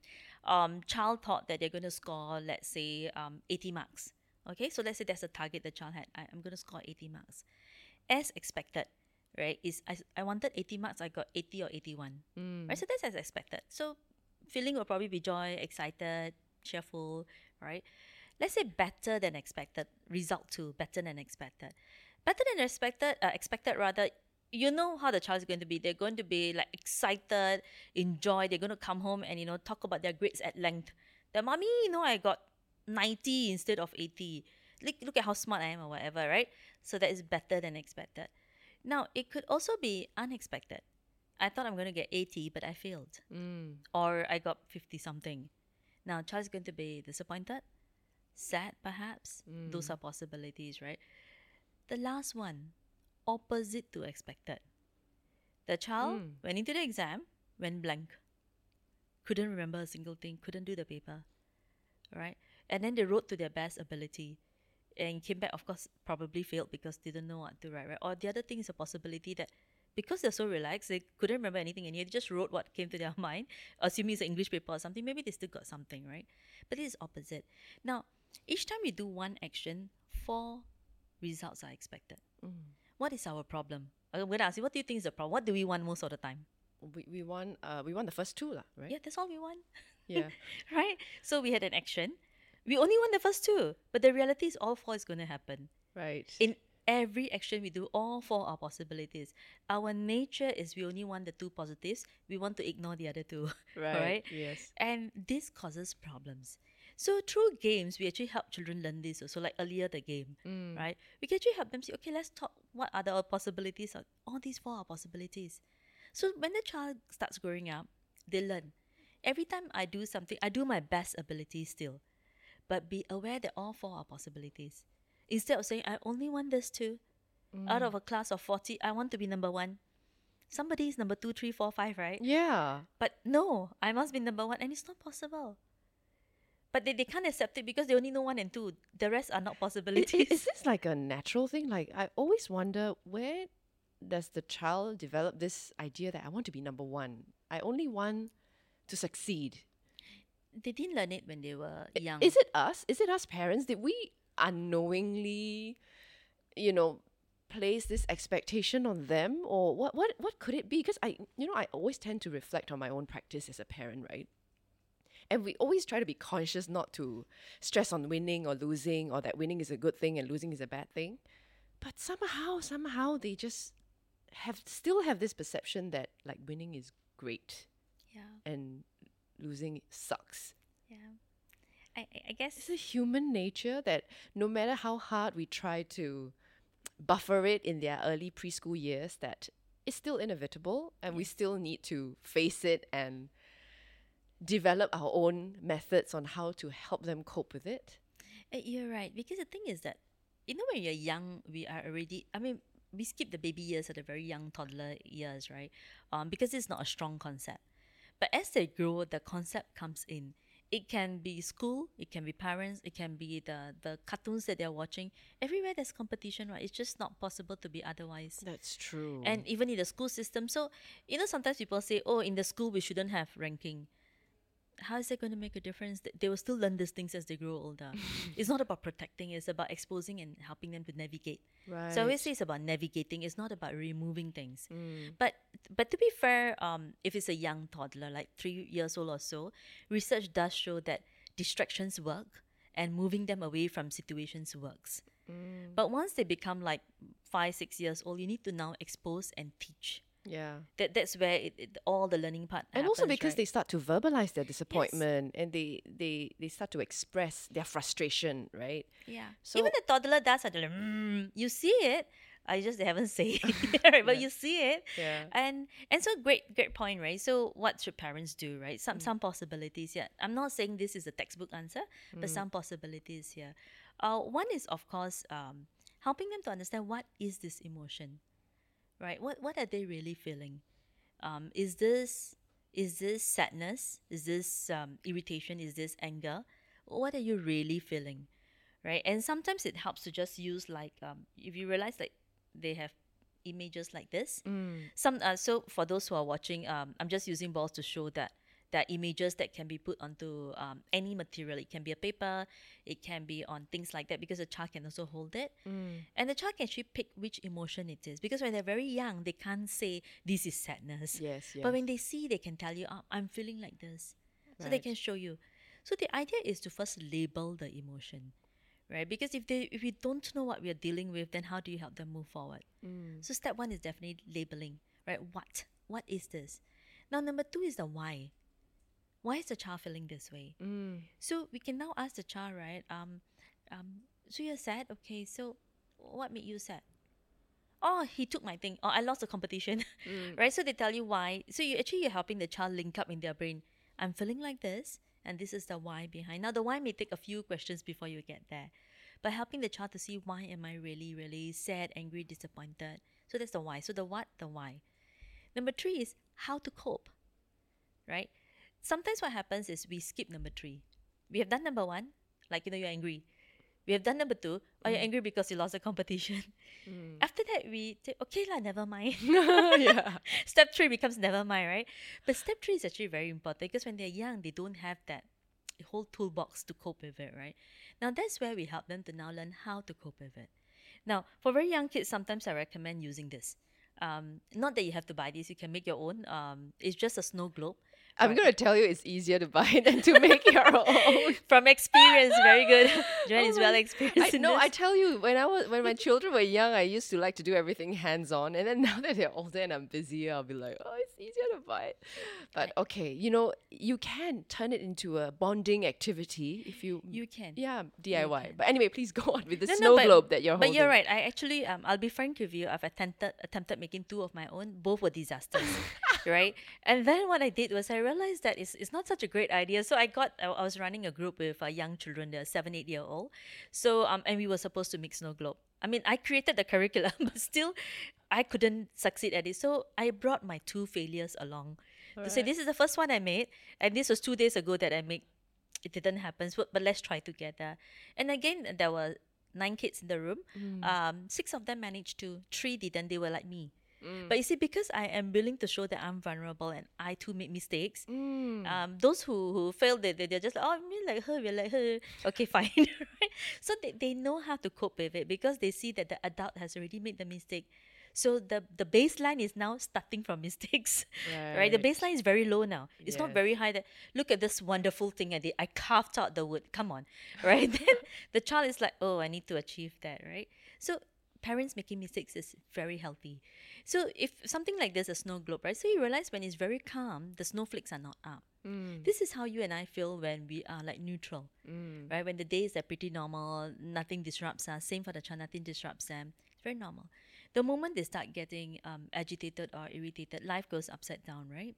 Child thought that they're going to score, let's say, 80 marks. Okay, so let's say that's the target the child had. I'm going to score 80 marks. As expected, right, is I wanted 80 marks, I got 80 or 81. Right, so that's as expected. So feeling will probably be joy, excited, cheerful, right? Let's say better than expected. Result 2, better than expected. Better than expected rather, you know how the child is going to be. They're going to be like excited, enjoy. They're going to come home and, talk about their grades at length. That, mommy, I got 90 instead of 80. Look at how smart I am or whatever, right? So that is better than expected. Now, it could also be unexpected. I thought I'm going to get 80, but I failed. Or I got 50 something. Now, child's going to be disappointed, sad perhaps. Those are possibilities, right? The last one, opposite to expected. The child went into the exam, went blank. Couldn't remember a single thing, couldn't do the paper, right? And then they wrote to their best ability and came back, of course, probably failed because they didn't know what to write, right? Or the other thing is a possibility that because they're so relaxed, they couldn't remember anything and they just wrote what came to their mind, assuming it's an English paper or something. Maybe they still got something, right? But it is opposite. Now, each time we do one action, 4 results are expected. What is our problem? I'm going to ask you, what do you think is the problem? What do we want most of the time? We want the first 2 lah, right? Yeah, that's all we want. Yeah. Right? So we had an action. We only want the first two, but the reality is all four is going to happen. Right. In every action we do, all four are possibilities. Our nature is we only want the two positives. We want to ignore the other two. Right. Right? Yes. And this causes problems. So through games, we actually help children learn this. So like earlier the game, right? We can actually help them say, okay, let's talk. What are the possibilities? All these four are possibilities. So when the child starts growing up, they learn. Every time I do something, I do my best ability still. But be aware that all four are possibilities. Instead of saying, I only want this two, out of a class of 40, I want to be number one. Somebody is number 2, 3, 4, 5, right? Yeah. But no, I must be number one, and it's not possible. But they can't accept it because they only know 1 and 2. The rest are not possibilities. Is this like a natural thing? Like, I always wonder, where does the child develop this idea that I want to be number one? I only want to succeed. They didn't learn it when they were young. Is it us? Is it us parents? Did we unknowingly, place this expectation on them? Or what could it be? Because I always tend to reflect on my own practice as a parent, right? And we always try to be conscious not to stress on winning or losing, or that winning is a good thing and losing is a bad thing. But somehow they just still have this perception that like winning is great Yeah, and losing sucks. yeah. I guess It's a human nature that no matter how hard we try to buffer it in their early preschool years, that it's still inevitable, and we still need to face it and develop our own methods on how to help them cope with it. you're right. Because the thing is that, when you're young, we are already, we skip the baby years or the very young toddler years, right? Because it's not a strong concept. But as they grow, the concept comes in. It can be school, it can be parents, it can be the cartoons that they're watching. Everywhere there's competition, right? It's just not possible to be otherwise. That's true. And even in the school system. So, sometimes people say, oh, in the school, we shouldn't have ranking. How is that going to make a difference? They will still learn these things as they grow older. It's not about protecting, it's about exposing and helping them to navigate. Right. So I always say it's about navigating, it's not about removing things. But to be fair, if it's a young toddler, like 3 years old or so, research does show that distractions work and moving them away from situations works. But once they become like 5, 6 years old, you need to now expose and teach. Yeah. That's where all the learning part And happens, also because right? they start to verbalize their disappointment, and they start to express their frustration, right? Yeah. So- Even the toddler does actually. You see it. I just they haven't said it, right? But you see it. Yeah. And so great point, right? So what should parents do, right? Some possibilities. Yeah. I'm not saying this is a textbook answer, but some possibilities here. One is of course helping them to understand what is this emotion, right? What are they really feeling? Is this sadness? Is this irritation? Is this anger? What are you really feeling, right? And sometimes it helps to just use like if you realize like they have images like this. So for those who are watching, I'm just using balls to show that there are images that can be put onto any material. It can be a paper, it can be on things like that, because a child can also hold it. And the child can actually pick which emotion it is. Because when they're very young, they can't say, this is sadness. Yes, But yes. when they see, they can tell you, I'm feeling like this. So they Right. can show you. So the idea is to first label the emotion, right? Because if we don't know what we are dealing with, then how do you help them move forward? So step 1 is definitely labeling, right? What is this? Now number 2 is the why. Why is the child feeling this way? So we can now ask the child, right? So you're sad? Okay, so what made you sad? Oh, he took my thing. Oh, I lost the competition. Right? So they tell you why. So you're helping the child link up in their brain. I'm feeling like this, and this is the why behind. Now the why may take a few questions before you get there. But helping the child to see, why am I really, really sad, angry, disappointed? So that's the why. So the what, the why. Number 3 is how to cope. Right? Sometimes what happens is we skip number 3. We have done number 1, like you're angry. We have done number 2, you're angry because you lost the competition. After that, we say, okay lah, never mind. Yeah. Step 3 becomes never mind, right? But step 3 is actually very important, because when they're young, they don't have that whole toolbox to cope with it, right? Now that's where we help them to now learn how to cope with it. Now, for very young kids, sometimes I recommend using this. Not that you have to buy this, you can make your own. It's just a snow globe. I'm going to tell you it's easier to buy than to make your own. From experience, very good. Joanne is Oh well my- experienced in No, this. I tell you, when my children were young, I used to like to do everything hands on, and then now that they're older and I'm busier, I'll be like, oh, it's easier to buy. But okay, you can turn it into a bonding activity if you You can. yeah DIY. can. But anyway, please go on with the No, snow but- globe that you're But holding. you're right. I actually, I'll be frank with you. I've attempted making 2 of my own. Both were disasters, right? And then what I did was I realized that it's not such a great idea. So I was running a group with young children, they're 7, 8 year old. So and we were supposed to make snow globe. I mean, I created the curriculum, but still, I couldn't succeed at it. So I brought my 2 failures along to say this is the first one I made, and this was 2 days ago that I made. It didn't happen, but let's try together. And again, there were 9 kids in the room. 6 of them managed to, 3 didn't. They were like me. But you see, because I am willing to show that I'm vulnerable and I too make mistakes, those who failed, they're just like, oh, we're like her, we're like her. Okay, fine. Right? So they know how to cope with it because they see that the adult has already made the mistake. So the baseline is now starting from mistakes, right? The Right. baseline is very low now. It's not Yes. very high. That look at this wonderful thing I did. I carved out the wood. Come on, right? Then the child is like, oh, I need to achieve that, right? So parents making mistakes is very healthy. So if something like this, a snow globe, right? So you realize when it's very calm, the snowflakes are not up. This is how you and I feel when we are like neutral, right? When the days are pretty normal, nothing disrupts us. Same for the child, nothing disrupts them. It's very normal. The moment they start getting agitated or irritated, life goes upside down, right?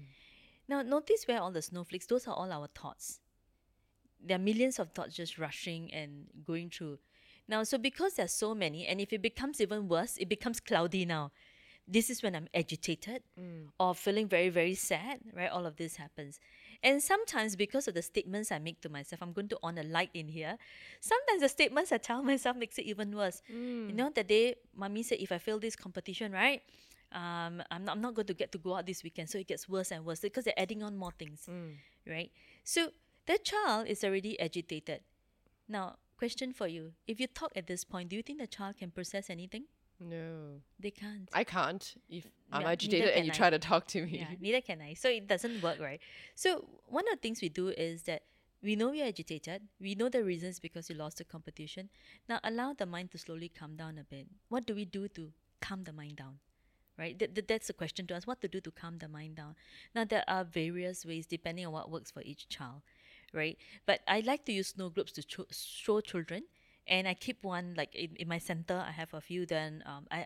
Now, notice where all the snowflakes, those are all our thoughts. There are millions of thoughts just rushing and going through. Now, so because there's so many, and if it becomes even worse, it becomes cloudy now. This is when I'm agitated or feeling very, very sad, right? All of this happens. And sometimes because of the statements I make to myself, I'm going to on a light in here. Sometimes the statements I tell myself makes it even worse. You know, the day mommy said, if I fail this competition, right? I'm not going to get to go out this weekend. So it gets worse and worse because they're adding on more things, right? So that child is already agitated. Now, question for you. If you talk at this point, do you think the child can process anything? No, They can't. I can't. If I'm Yeah, agitated neither and can you I. try to talk to me. Yeah, neither can I. So it doesn't work, right? So one of the things we do is that we know you're agitated. We know the reasons because you lost the competition. Now allow the mind to slowly calm down a bit. What do we do to calm the mind down? Right? That's the question to us. What to do to calm the mind down? Now there are various ways depending on what works for each child, right? But I like to use snow globes to show children. And I keep one like in my center. I have a few. Then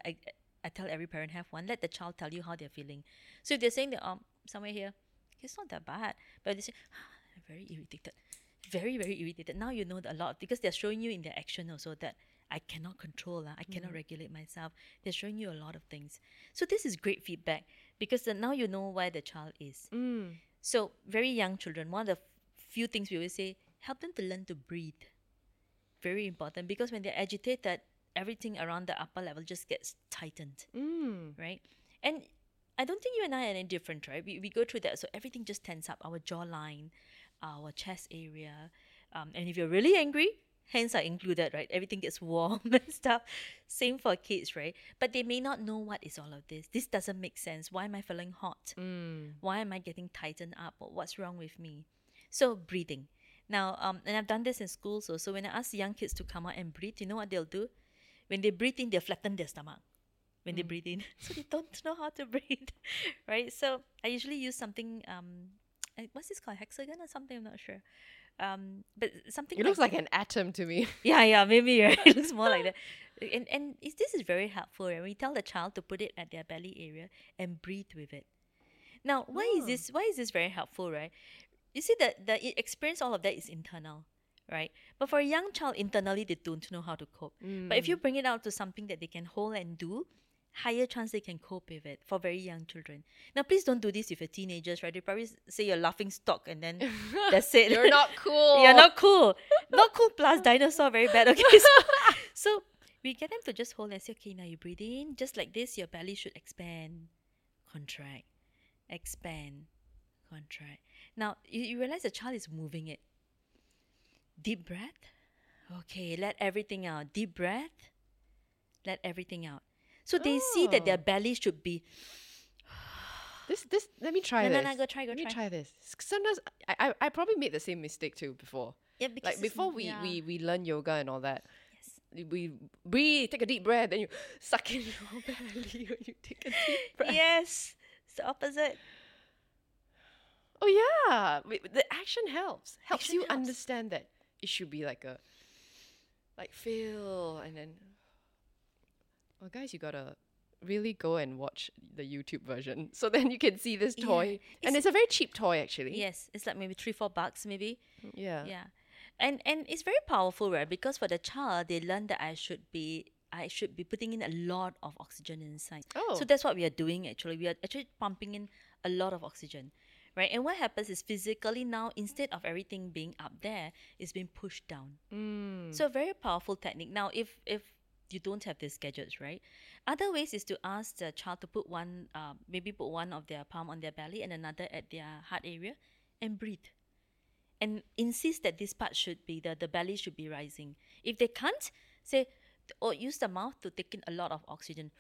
I tell every parent have one. Let the child tell you how they're feeling. So if they're saying that somewhere here, it's not that bad, but they say I'm very irritated, very very irritated. Now you know a lot because they're showing you in their action also that I cannot control. I cannot regulate myself. They're showing you a lot of things. So this is great feedback because now you know where the child is. So very young children, one of the few things we always say, help them to learn to breathe. Very important because when they're agitated, everything around the upper level just gets tightened, right? And I don't think you and I are any different, right? We go through that, so everything just tense up, our jawline, our chest area. And if you're really angry, hands are included, right? Everything gets warm and stuff. Same for kids, right? But they may not know what is all of this. This doesn't make sense. Why am I feeling hot? Why am I getting tightened up? Or what's wrong with me? So breathing. Now, and I've done this in schools. So when I ask young kids to come out and breathe, you know what they'll do? When they breathe in, they'll flatten their stomach. When they breathe in, so they don't know how to breathe, right? So I usually use something. What's this called? Hexagon or something? I'm not sure. But something. It looks like an atom to me. Yeah, maybe right? It looks more like that. And this is very helpful. Right? We tell the child to put it at their belly area and breathe with it. Now, why is this? Why is this very helpful, right? You see that the experience, all of that is internal, right? But for a young child, internally they don't know how to cope. But if you bring it out to something that they can hold and do, higher chance they can cope with it for very young children. Now, please don't do this with your teenagers, right? They probably say you're laughing stock and then that's it. You're not cool. You're not cool. Not cool plus dinosaur, very bad. Okay, so we get them to just hold and say, okay, now you breathe in. Just like this, your belly should expand, contract, expand, contract. Now, you realize the child is moving it. Deep breath. Okay, let everything out. Deep breath. Let everything out. So they see that their belly should be This. Let me try No, this. no, no, go try, go Let me try. try this. Sometimes I probably made the same mistake too before. Yeah, because Like it's before yeah. we learn yoga and all that. Yes. We breathe, take a deep breath, then you suck in your belly when you take a deep breath. Yes. It's the opposite. Oh yeah, the action helps. Helps Action you helps. understand that it should be like a feel and then. Well, guys, you gotta really go and watch the YouTube version so then you can see this Yeah. toy, and it's a very cheap toy actually. Yes, it's like maybe $3-4 maybe. Yeah. Yeah. And it's very powerful, right? Because for the child, they learn that I should be putting in a lot of oxygen inside. Oh. So that's what we are doing actually. We are actually pumping in a lot of oxygen. Right? And what happens is physically now, instead of everything being up there, it's being pushed down. So a very powerful technique. Now if you don't have these gadgets, right? Other ways is to ask the child to put maybe put one of their palm on their belly and another at their heart area and breathe. And insist that this part should be the belly should be rising. If they can't, say, or use the mouth to take in a lot of oxygen.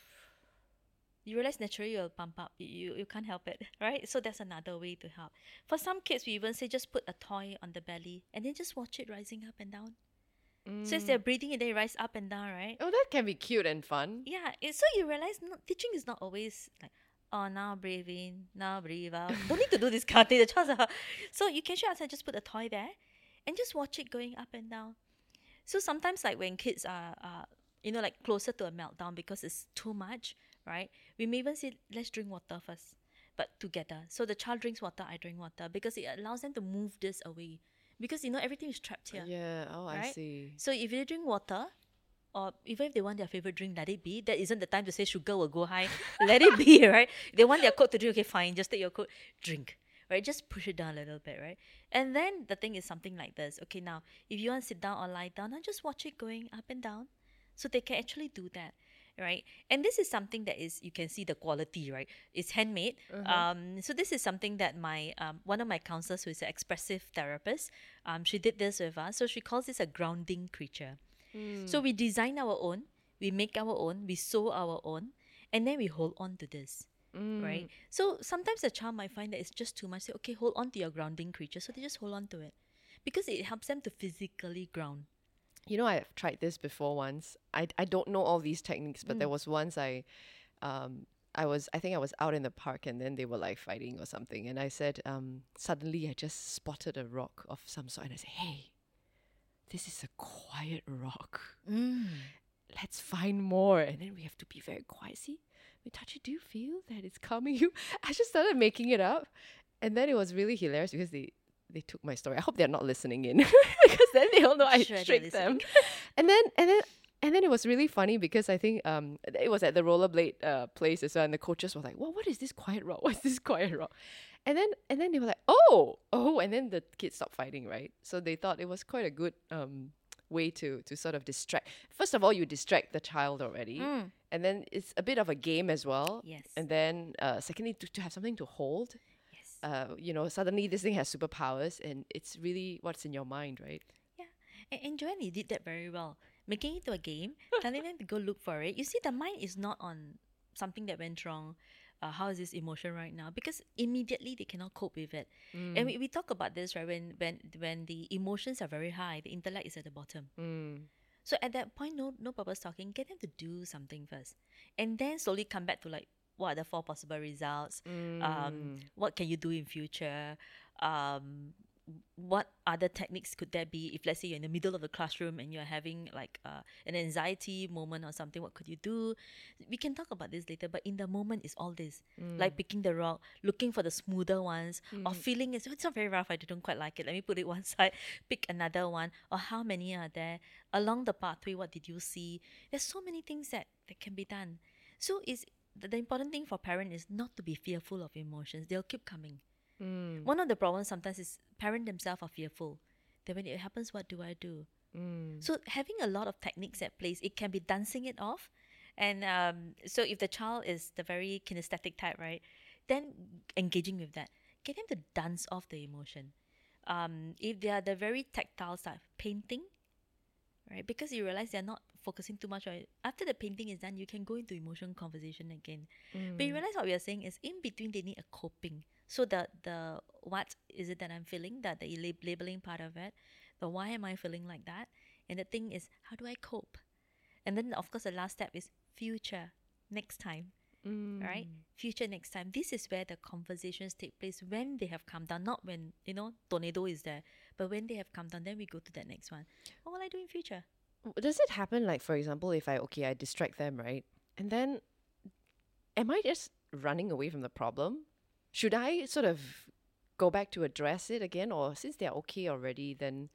You realize naturally you'll pump up. You can't help it, right? So that's another way to help. For some kids, we even say just put a toy on the belly and then just watch it rising up and down. So as they're breathing, it they rise up and down, right? Oh, that can be cute and fun. Yeah. So you realize teaching is not always like, oh, now breathe in, now breathe out. Don't need to do this kind of thing. The child's so you can just put a toy there and just watch it going up and down. So sometimes like when kids are like closer to a meltdown because it's too much, right? We may even say, let's drink water first, but together. So the child drinks water, I drink water, because it allows them to move this away. Because everything is trapped here. Yeah. Oh, I Right? see. So if they drink water, or even if they want their favorite drink, let it be. That isn't the time to say sugar will go high. Let it be, right? They want their Coke to drink, okay, fine, just take your Coke, drink. Right? Just push it down a little bit, right? And then the thing is something like this. Okay, now, if you want to sit down or lie down, now just watch it going up and down. So they can actually do that, right? And this is something that is, you can see the quality, right? It's handmade. So this is something that my one of my counselors, who is an expressive therapist, she did this with us. So she calls this a grounding creature. So we design our own, we make our own, we sew our own, and then we hold on to this. Right? So sometimes a child might find that it's just too much. Say, okay, hold on to your grounding creature. So they just hold on to it. Because it helps them to physically ground. You know, I've tried this before once. I don't know all these techniques, but there was once I think I was out in the park and then they were like fighting or something. And I said, suddenly I just spotted a rock of some sort and I said, hey, this is a quiet rock. Let's find more. And then we have to be very quiet. See, Mitachi, do you feel that it's calming you? I just started making it up. And then it was really hilarious because they took my story. I hope they're not listening in because then they'll know I Sure, they're tricked them. listening. And then it was really funny because I think it was at the rollerblade place as well, and the coaches were like, "Well, what is this quiet rock? What's this quiet rock?" And then they were like, "Oh," and then the kids stopped fighting, right? So they thought it was quite a good way to sort of distract. First of all, you distract the child already, and then it's a bit of a game as well. Yes. And then secondly, to have something to hold. Yes. Suddenly this thing has superpowers, and it's really what's in your mind, right? Yeah. And Joanne, you did that very well. Making it to a game, telling them to go look for it. You see, the mind is not on something that went wrong. How is this emotion right now? Because immediately they cannot cope with it. And we talk about this, right? When the emotions are very high, the intellect is at the bottom. So at that point, no purpose talking. Get them to do something first, and then slowly come back to like, what are the 4 possible results? What can you do in future? What other techniques could there be if, let's say, you're in the middle of the classroom and you're having like an anxiety moment or something? What could you do? We can talk about this later, but in the moment it's all this, like picking the rock, looking for the smoother ones, or feeling it's not very rough, I don't quite like it, let me put it one side, pick another one, or how many are there along the pathway, what did you see? There's so many things that can be done. So the important thing for parents is not to be fearful of emotions. They'll keep coming. One of the problems sometimes is parents themselves are fearful. Then when it happens, what do I do? So having a lot of techniques at place, it can be dancing it off. And so if the child is the very kinesthetic type, right, then engaging with that. Get them to dance off the emotion. If they are the very tactile type, painting, right? Because you realize they're not focusing too much on it. After the painting is done, you can go into emotion conversation again. But you realize what we are saying is in between they need a coping. So the what is it that I'm feeling, that the labeling part of it, the why am I feeling like that, and the thing is how do I cope, and then of course the last step is future, next time. Right, future next time. This is where the conversations take place when they have come down, not when tornado is there, but when they have come down, then we go to that next one. What will I do in future? Does it happen, like, for example, if I distract them, right? And then am I just running away from the problem? Should I sort of go back to address it again? Or since they're okay already, then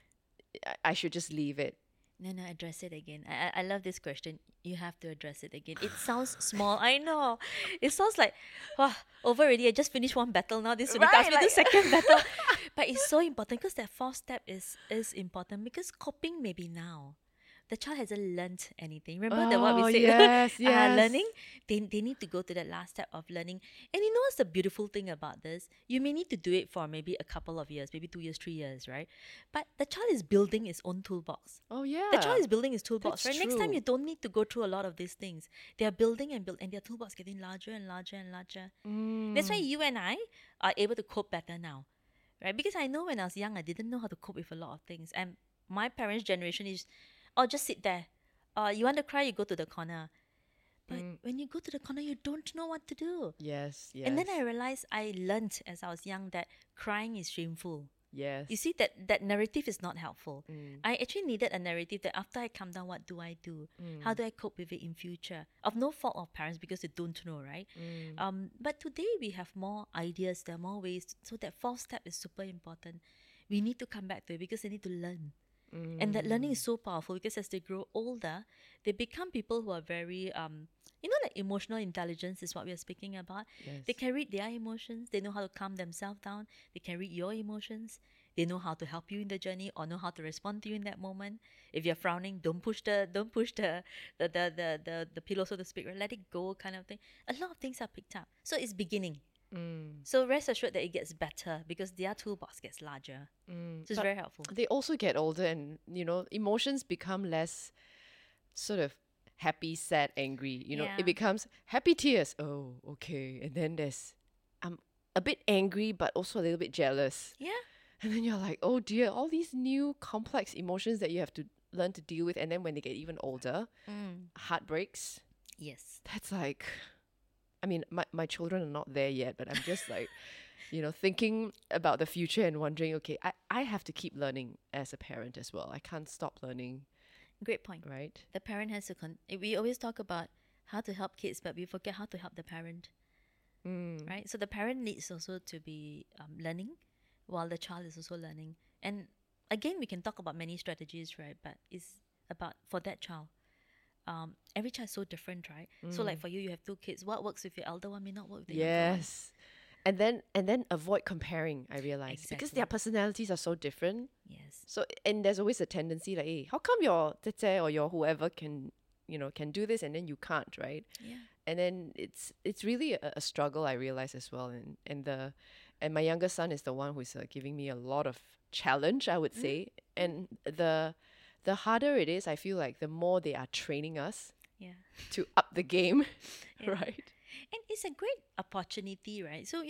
I should just leave it? No, address it again. I love this question. You have to address it again. It sounds small. I know. It sounds like, wow, over already. I just finished one battle. Now this will ask me the second battle. But it's so important because that fourth step is important, because coping may be now. The child hasn't learnt anything. Remember that what we said? Yes, yes. Learning. They need to go to that last step of learning. And you know what's the beautiful thing about this? You may need to do it for maybe a couple of years, maybe 2 years, 3 years, right? But the child is building his own toolbox. Oh, yeah. The child is building his toolbox, That's right? Next time true. you don't need to go through a lot of these things. They are building and their toolbox getting larger and larger and larger. That's why you and I are able to cope better now, right? Because I know when I was young, I didn't know how to cope with a lot of things. And my parents' generation is, oh, just sit there. You want to cry, you go to the corner. But when you go to the corner, you don't know what to do. Yes, yes. And then I realized, I learned as I was young that crying is shameful. Yes. You see, that narrative is not helpful. I actually needed a narrative that after I calm down, what do I do? How do I cope with it in future? Of no fault of parents, because they don't know, right? But today we have more ideas, there are more ways. So that fourth step is super important. We need to come back to it because they need to learn. And that learning is so powerful because as they grow older, they become people who are very, like emotional intelligence is what we are speaking about. Yes. They can read their emotions. They know how to calm themselves down. They can read your emotions. They know how to help you in the journey or know how to respond to you in that moment. If you're frowning, don't push the pillow, so to speak. Right? Let it go, kind of thing. A lot of things are picked up. So it's beginning. So rest assured that it gets better because their toolbox gets larger. So it's very helpful. They also get older, and emotions become less sort of happy, sad, angry. Yeah. It becomes happy tears. Oh, okay. And then there's I'm a bit angry, but also a little bit jealous. Yeah. And then you're like, oh dear, all these new complex emotions that you have to learn to deal with. And then when they get even older, heartbreaks. Yes. That's like, I mean, my children are not there yet, but I'm just like, thinking about the future and wondering, okay, I have to keep learning as a parent as well. I can't stop learning, Great point. right? The parent has to we always talk about how to help kids, but we forget how to help the parent. Right? So the parent needs also to be learning while the child is also learning. And again, we can talk about many strategies, right? But it's about for that child. Every child is so different, right? So like for you have 2 kids. What works with your elder one may not work with the younger one. Yes. And then avoid comparing, I realize. Because Exactly. their personalities are so different. Yes. So, and there's always a tendency like, hey, how come your tete or your whoever can do this and then you can't, right? Yeah. And then it's really a struggle, I realize as well. And my younger son is the one who's giving me a lot of challenge, I would say. And the harder it is, I feel like the more they are training us Yeah. to up the game, Yeah. right? And it's a great opportunity, right? So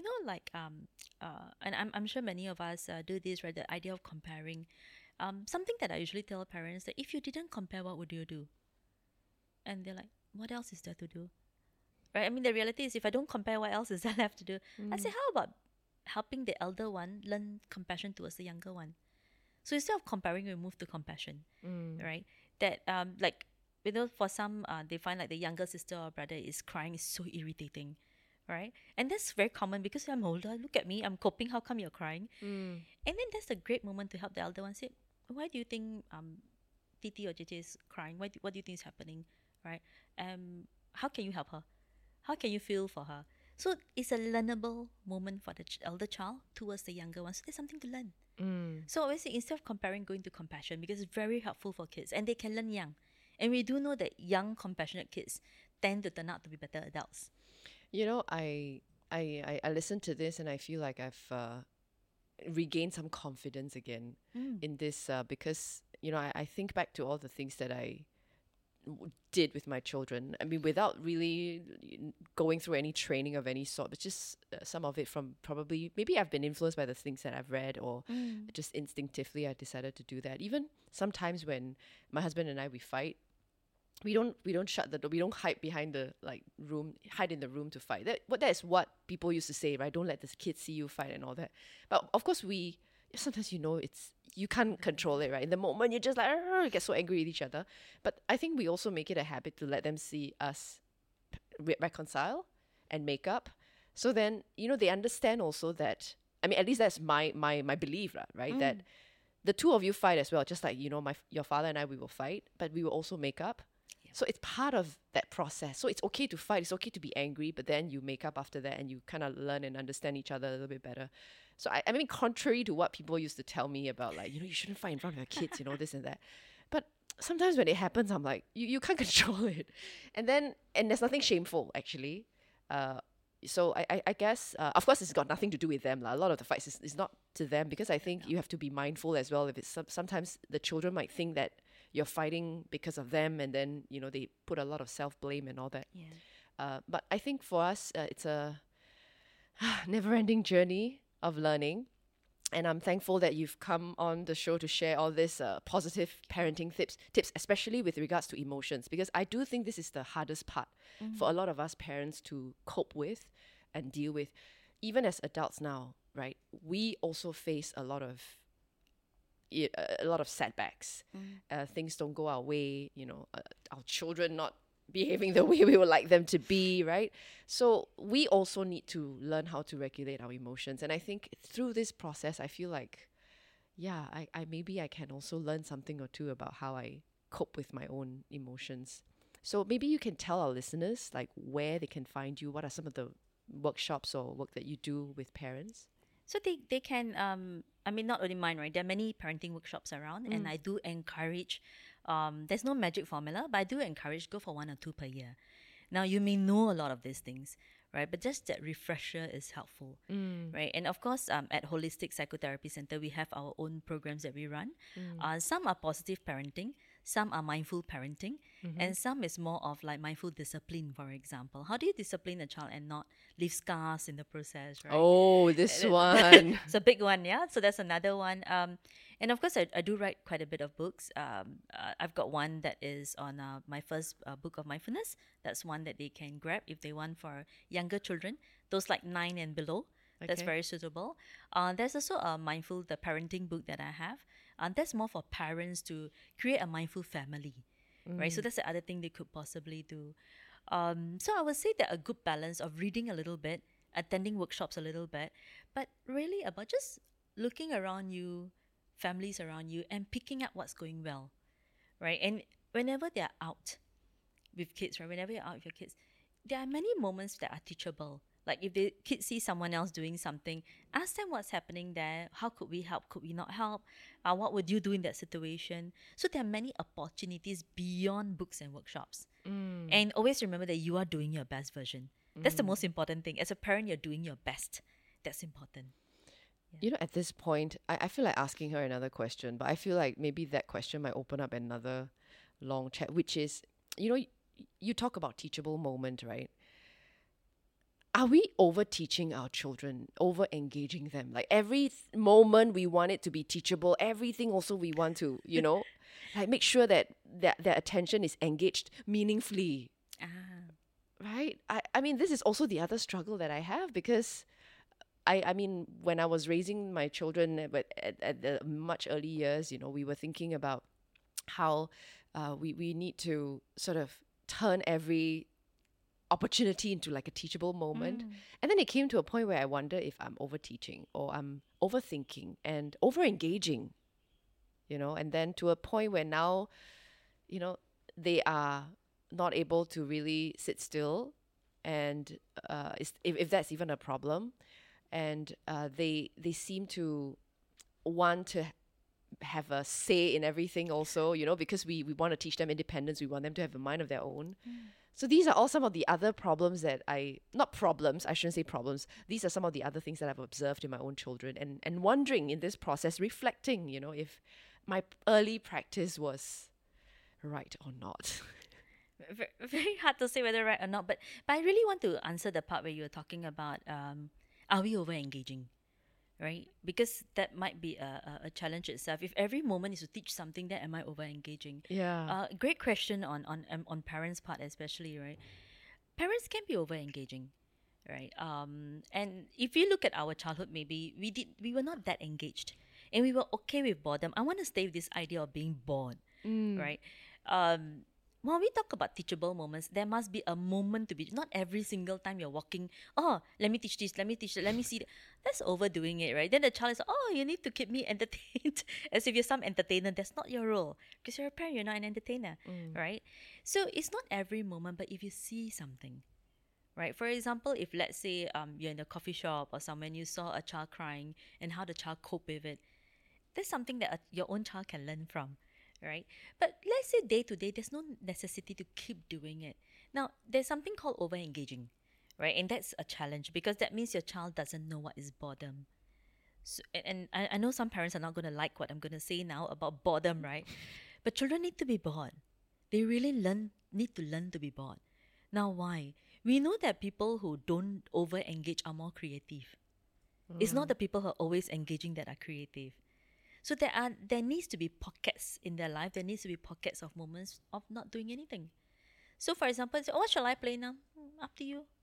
and I'm sure many of us do this, right? The idea of comparing. Something that I usually tell parents that if you didn't compare, what would you do? And they're like, what else is there to do? Right? I mean, the reality is, if I don't compare, what else is there left to do? I say, how about helping the elder one learn compassion towards the younger one? So instead of comparing, we move to compassion, right? That for some, they find like the younger sister or brother is crying is so irritating, right? And that's very common because I'm older. Look at me, I'm coping. How come you're crying? And then that's a great moment to help the elder one. Say, why do you think Titi or JJ is crying? What do you think is happening, right? How can you help her? How can you feel for her? So it's a learnable moment for the elder child towards the younger one. So there's something to learn. So obviously, instead of comparing, going to compassion, because it's very helpful for kids and they can learn young. And we do know that young, compassionate kids tend to turn out to be better adults. I listen to this and I feel like I've regained some confidence again in this because I think back to all the things that I did with my children. I mean, without really going through any training of any sort, but just some of it from probably, maybe I've been influenced by the things that I've read, or just instinctively I decided to do that. Even sometimes when my husband and I, we fight, we don't shut the door. We don't hide behind the hide in the room to fight. That is what people used to say, right? Don't let the kids see you fight and all that. But of course, sometimes you can't control it, right? In the moment, you're just like, you get so angry with each other. But I think we also make it a habit to let them see us reconcile and make up. So then, they understand also that, I mean, at least that's my belief, right? That the two of you fight as well, just like, your father and I, we will fight, but we will also make up. So it's part of that process. So it's okay to fight. It's okay to be angry, but then you make up after that and you kind of learn and understand each other a little bit better. So I mean, contrary to what people used to tell me about, like, you shouldn't fight in front of your kids, this and that. But sometimes when it happens, I'm like, you can't control it. And there's nothing shameful, actually. So I guess, of course, it's got nothing to do with them. A lot of the fights is not to them, because I think you have to be mindful as well. If it's sometimes the children might think that you're fighting because of them, and then, they put a lot of self-blame and all that. Yeah. But I think for us, it's a never-ending journey of learning. And I'm thankful that you've come on the show to share all this positive parenting tips, especially with regards to emotions, because I do think this is the hardest part for a lot of us parents to cope with and deal with. Even as adults now, right? We also face a lot of setbacks. Things don't go our way, our children not behaving the way we would like them to be, right? So we also need to learn how to regulate our emotions. And I think through this process, I feel like, I maybe I can also learn something or two about how I cope with my own emotions. So maybe you can tell our listeners, like, where they can find you. What are some of the workshops or work that you do with parents? So they can, I mean, not only mine, right? There are many parenting workshops around, and I do encourage, there's no magic formula, but I do encourage go for 1 or 2 per year. Now, you may know a lot of these things, right? But just that refresher is helpful, right? And of course, at Holistic Psychotherapy Center, we have our own programs that we run. Some are positive parenting, some are mindful parenting, and some is more of like mindful discipline, for example. How do you discipline a child and not leave scars in the process, right? Oh, this one. It's a big one, yeah? So that's another one. And of course, I do write quite a bit of books. I've got one that is on my first book of mindfulness. That's one that they can grab if they want for younger children, those like 9 and below. Okay. That's very suitable. There's also the parenting book that I have. That's more for parents to create a mindful family, right? So that's the other thing they could possibly do. So I would say that a good balance of reading a little bit, attending workshops a little bit, but really about just looking around you, families around you, and picking up what's going well, right? And whenever they're out with kids, right? Whenever you're out with your kids, there are many moments that are teachable. Like if the kids see someone else doing something, ask them what's happening there. How could we help? Could we not help? What would you do in that situation? So there are many opportunities beyond books and workshops. And always remember that you are doing your best version. That's the most important thing. As a parent, you're doing your best. That's important. Yeah. At this point, I feel like asking her another question, but I feel like maybe that question might open up another long chat, which is, you talk about teachable moment, right? Are we over teaching our children, over engaging them? Like every moment we want it to be teachable, everything also we want to, like make sure that their attention is engaged meaningfully. Right? I mean, this is also the other struggle that I have, because I mean, when I was raising my children at the much early years, we were thinking about how we need to sort of turn every opportunity into like a teachable moment. And then it came to a point where I wonder if I'm over teaching or I'm overthinking and over engaging, and then to a point where now, they are not able to really sit still, and if that's even a problem, and they seem to want to have a say in everything also, because we want to teach them independence, we want them to have a mind of their own. So these are all some of the other problems that I shouldn't say problems. These are some of the other things that I've observed in my own children, and wondering in this process, reflecting, if my early practice was right or not. Very hard to say whether right or not, but I really want to answer the part where you were talking about are we over engaging, right? Because that might be a challenge itself. If every moment is to teach something, then am I over engaging? Yeah. Great question on parents' part, especially, right? Parents can be over engaging, right? And if you look at our childhood, maybe we were not that engaged, and we were okay with boredom. I want to stay with this idea of being bored, right? When we talk about teachable moments, there must be a moment to be. Not every single time you're walking, oh, let me teach this, let me teach that, let me see that. That's overdoing it, right? Then the child is, oh, you need to keep me entertained. As if you're some entertainer. That's not your role. Because you're a parent, you're not an entertainer, right? So it's not every moment, but if you see something, right? For example, if let's say you're in a coffee shop or somewhere and you saw a child crying and how the child cope with it, that's something that your own child can learn from, right? But let's say day to day, there's no necessity to keep doing it. Now, there's something called over engaging, right? And that's a challenge because that means your child doesn't know what is boredom. So, and I know some parents are not going to like what I'm going to say now about boredom, right? But children need to be bored. They really need to learn to be bored. Now, why? We know that people who don't over engage are more creative. It's not the people who are always engaging that are creative. So there needs to be pockets in their life. There needs to be pockets of moments of not doing anything. So for example, say, oh, what shall I play now? Up to you.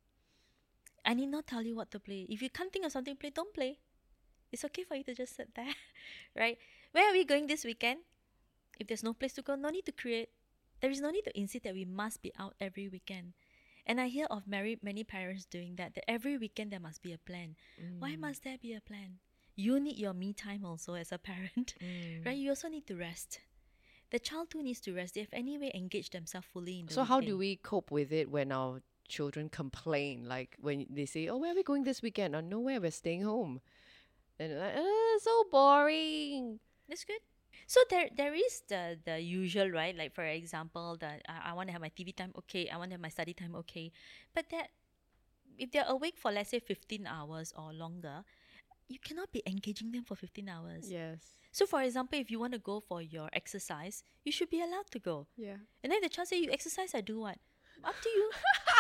I need not tell you what to play. If you can't think of something to play, don't play. It's okay for you to just sit there, right? Where are we going this weekend? If there's no place to go, no need to create. There is no need to insist that we must be out every weekend. And I hear of many parents doing that every weekend there must be a plan. Why must there be a plan? You need your me time also as a parent, right? You also need to rest. The child too needs to rest. They have anyway engaged themselves fully in the So how weekday. do we cope with it when our children complain? Like when they say, oh, where are we going this weekend? Oh, nowhere, we're staying home. And like, so boring. That's good. So there is the usual, right? Like for example, that I want to have my TV time, okay. I want to have my study time, okay. But that if they're awake for let's say 15 hours or longer, you cannot be engaging them for 15 hours. Yes. So for example, if you want to go for your exercise, you should be allowed to go. Yeah. And then the child say, you exercise, I do what? Up to you.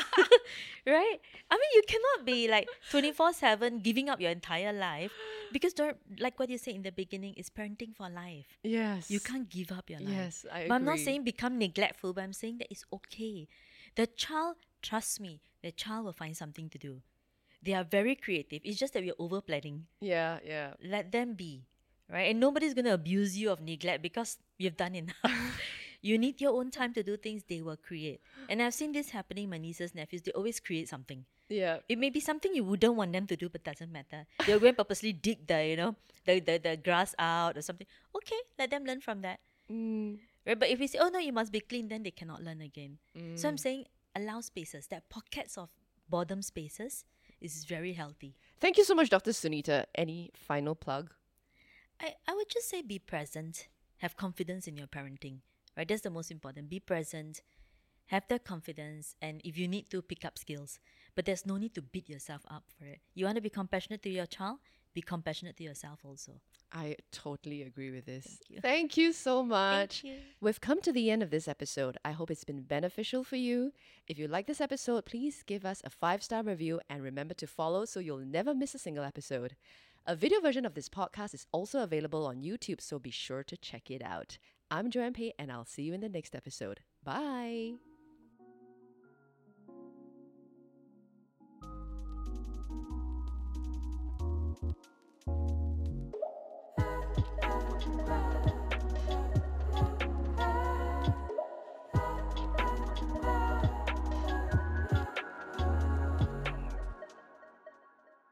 Right? I mean, you cannot be like 24/7 giving up your entire life because like what you said in the beginning, is parenting for life. Yes. You can't give up your life. Yes, I agree. But I'm not saying become neglectful, but I'm saying that it's okay. The child, trust me, the child will find something to do. They are very creative. It's just that we're over planning. Yeah, yeah. Let them be, right? And nobody's going to abuse you of neglect because you've done enough. You need your own time to do things, they will create. And I've seen this happening, my nieces, nephews, they always create something. Yeah. It may be something you wouldn't want them to do, but doesn't matter. They'll go and purposely dig the grass out or something. Okay, let them learn from that. Right? But if we say, oh no, you must be clean, then they cannot learn again. So I'm saying allow spaces, that pockets of boredom spaces is very healthy. Thank you so much, Dr. Sunita. Any final plug? I would just say be present. Have confidence in your parenting. Right? That's the most important. Be present. Have that confidence. And if you need to, pick up skills. But there's no need to beat yourself up for it. You want to be compassionate to your child? Be compassionate to yourself also. I totally agree with this. Thank you. Thank you so much. Thank you. We've come to the end of this episode. I hope it's been beneficial for you. If you like this episode, please give us a 5-star review and remember to follow so you'll never miss a single episode. A video version of this podcast is also available on YouTube, so be sure to check it out. I'm Joanne Pei, and I'll see you in the next episode. Bye.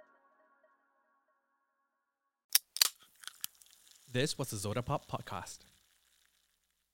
This was the Zoda Pop Podcast.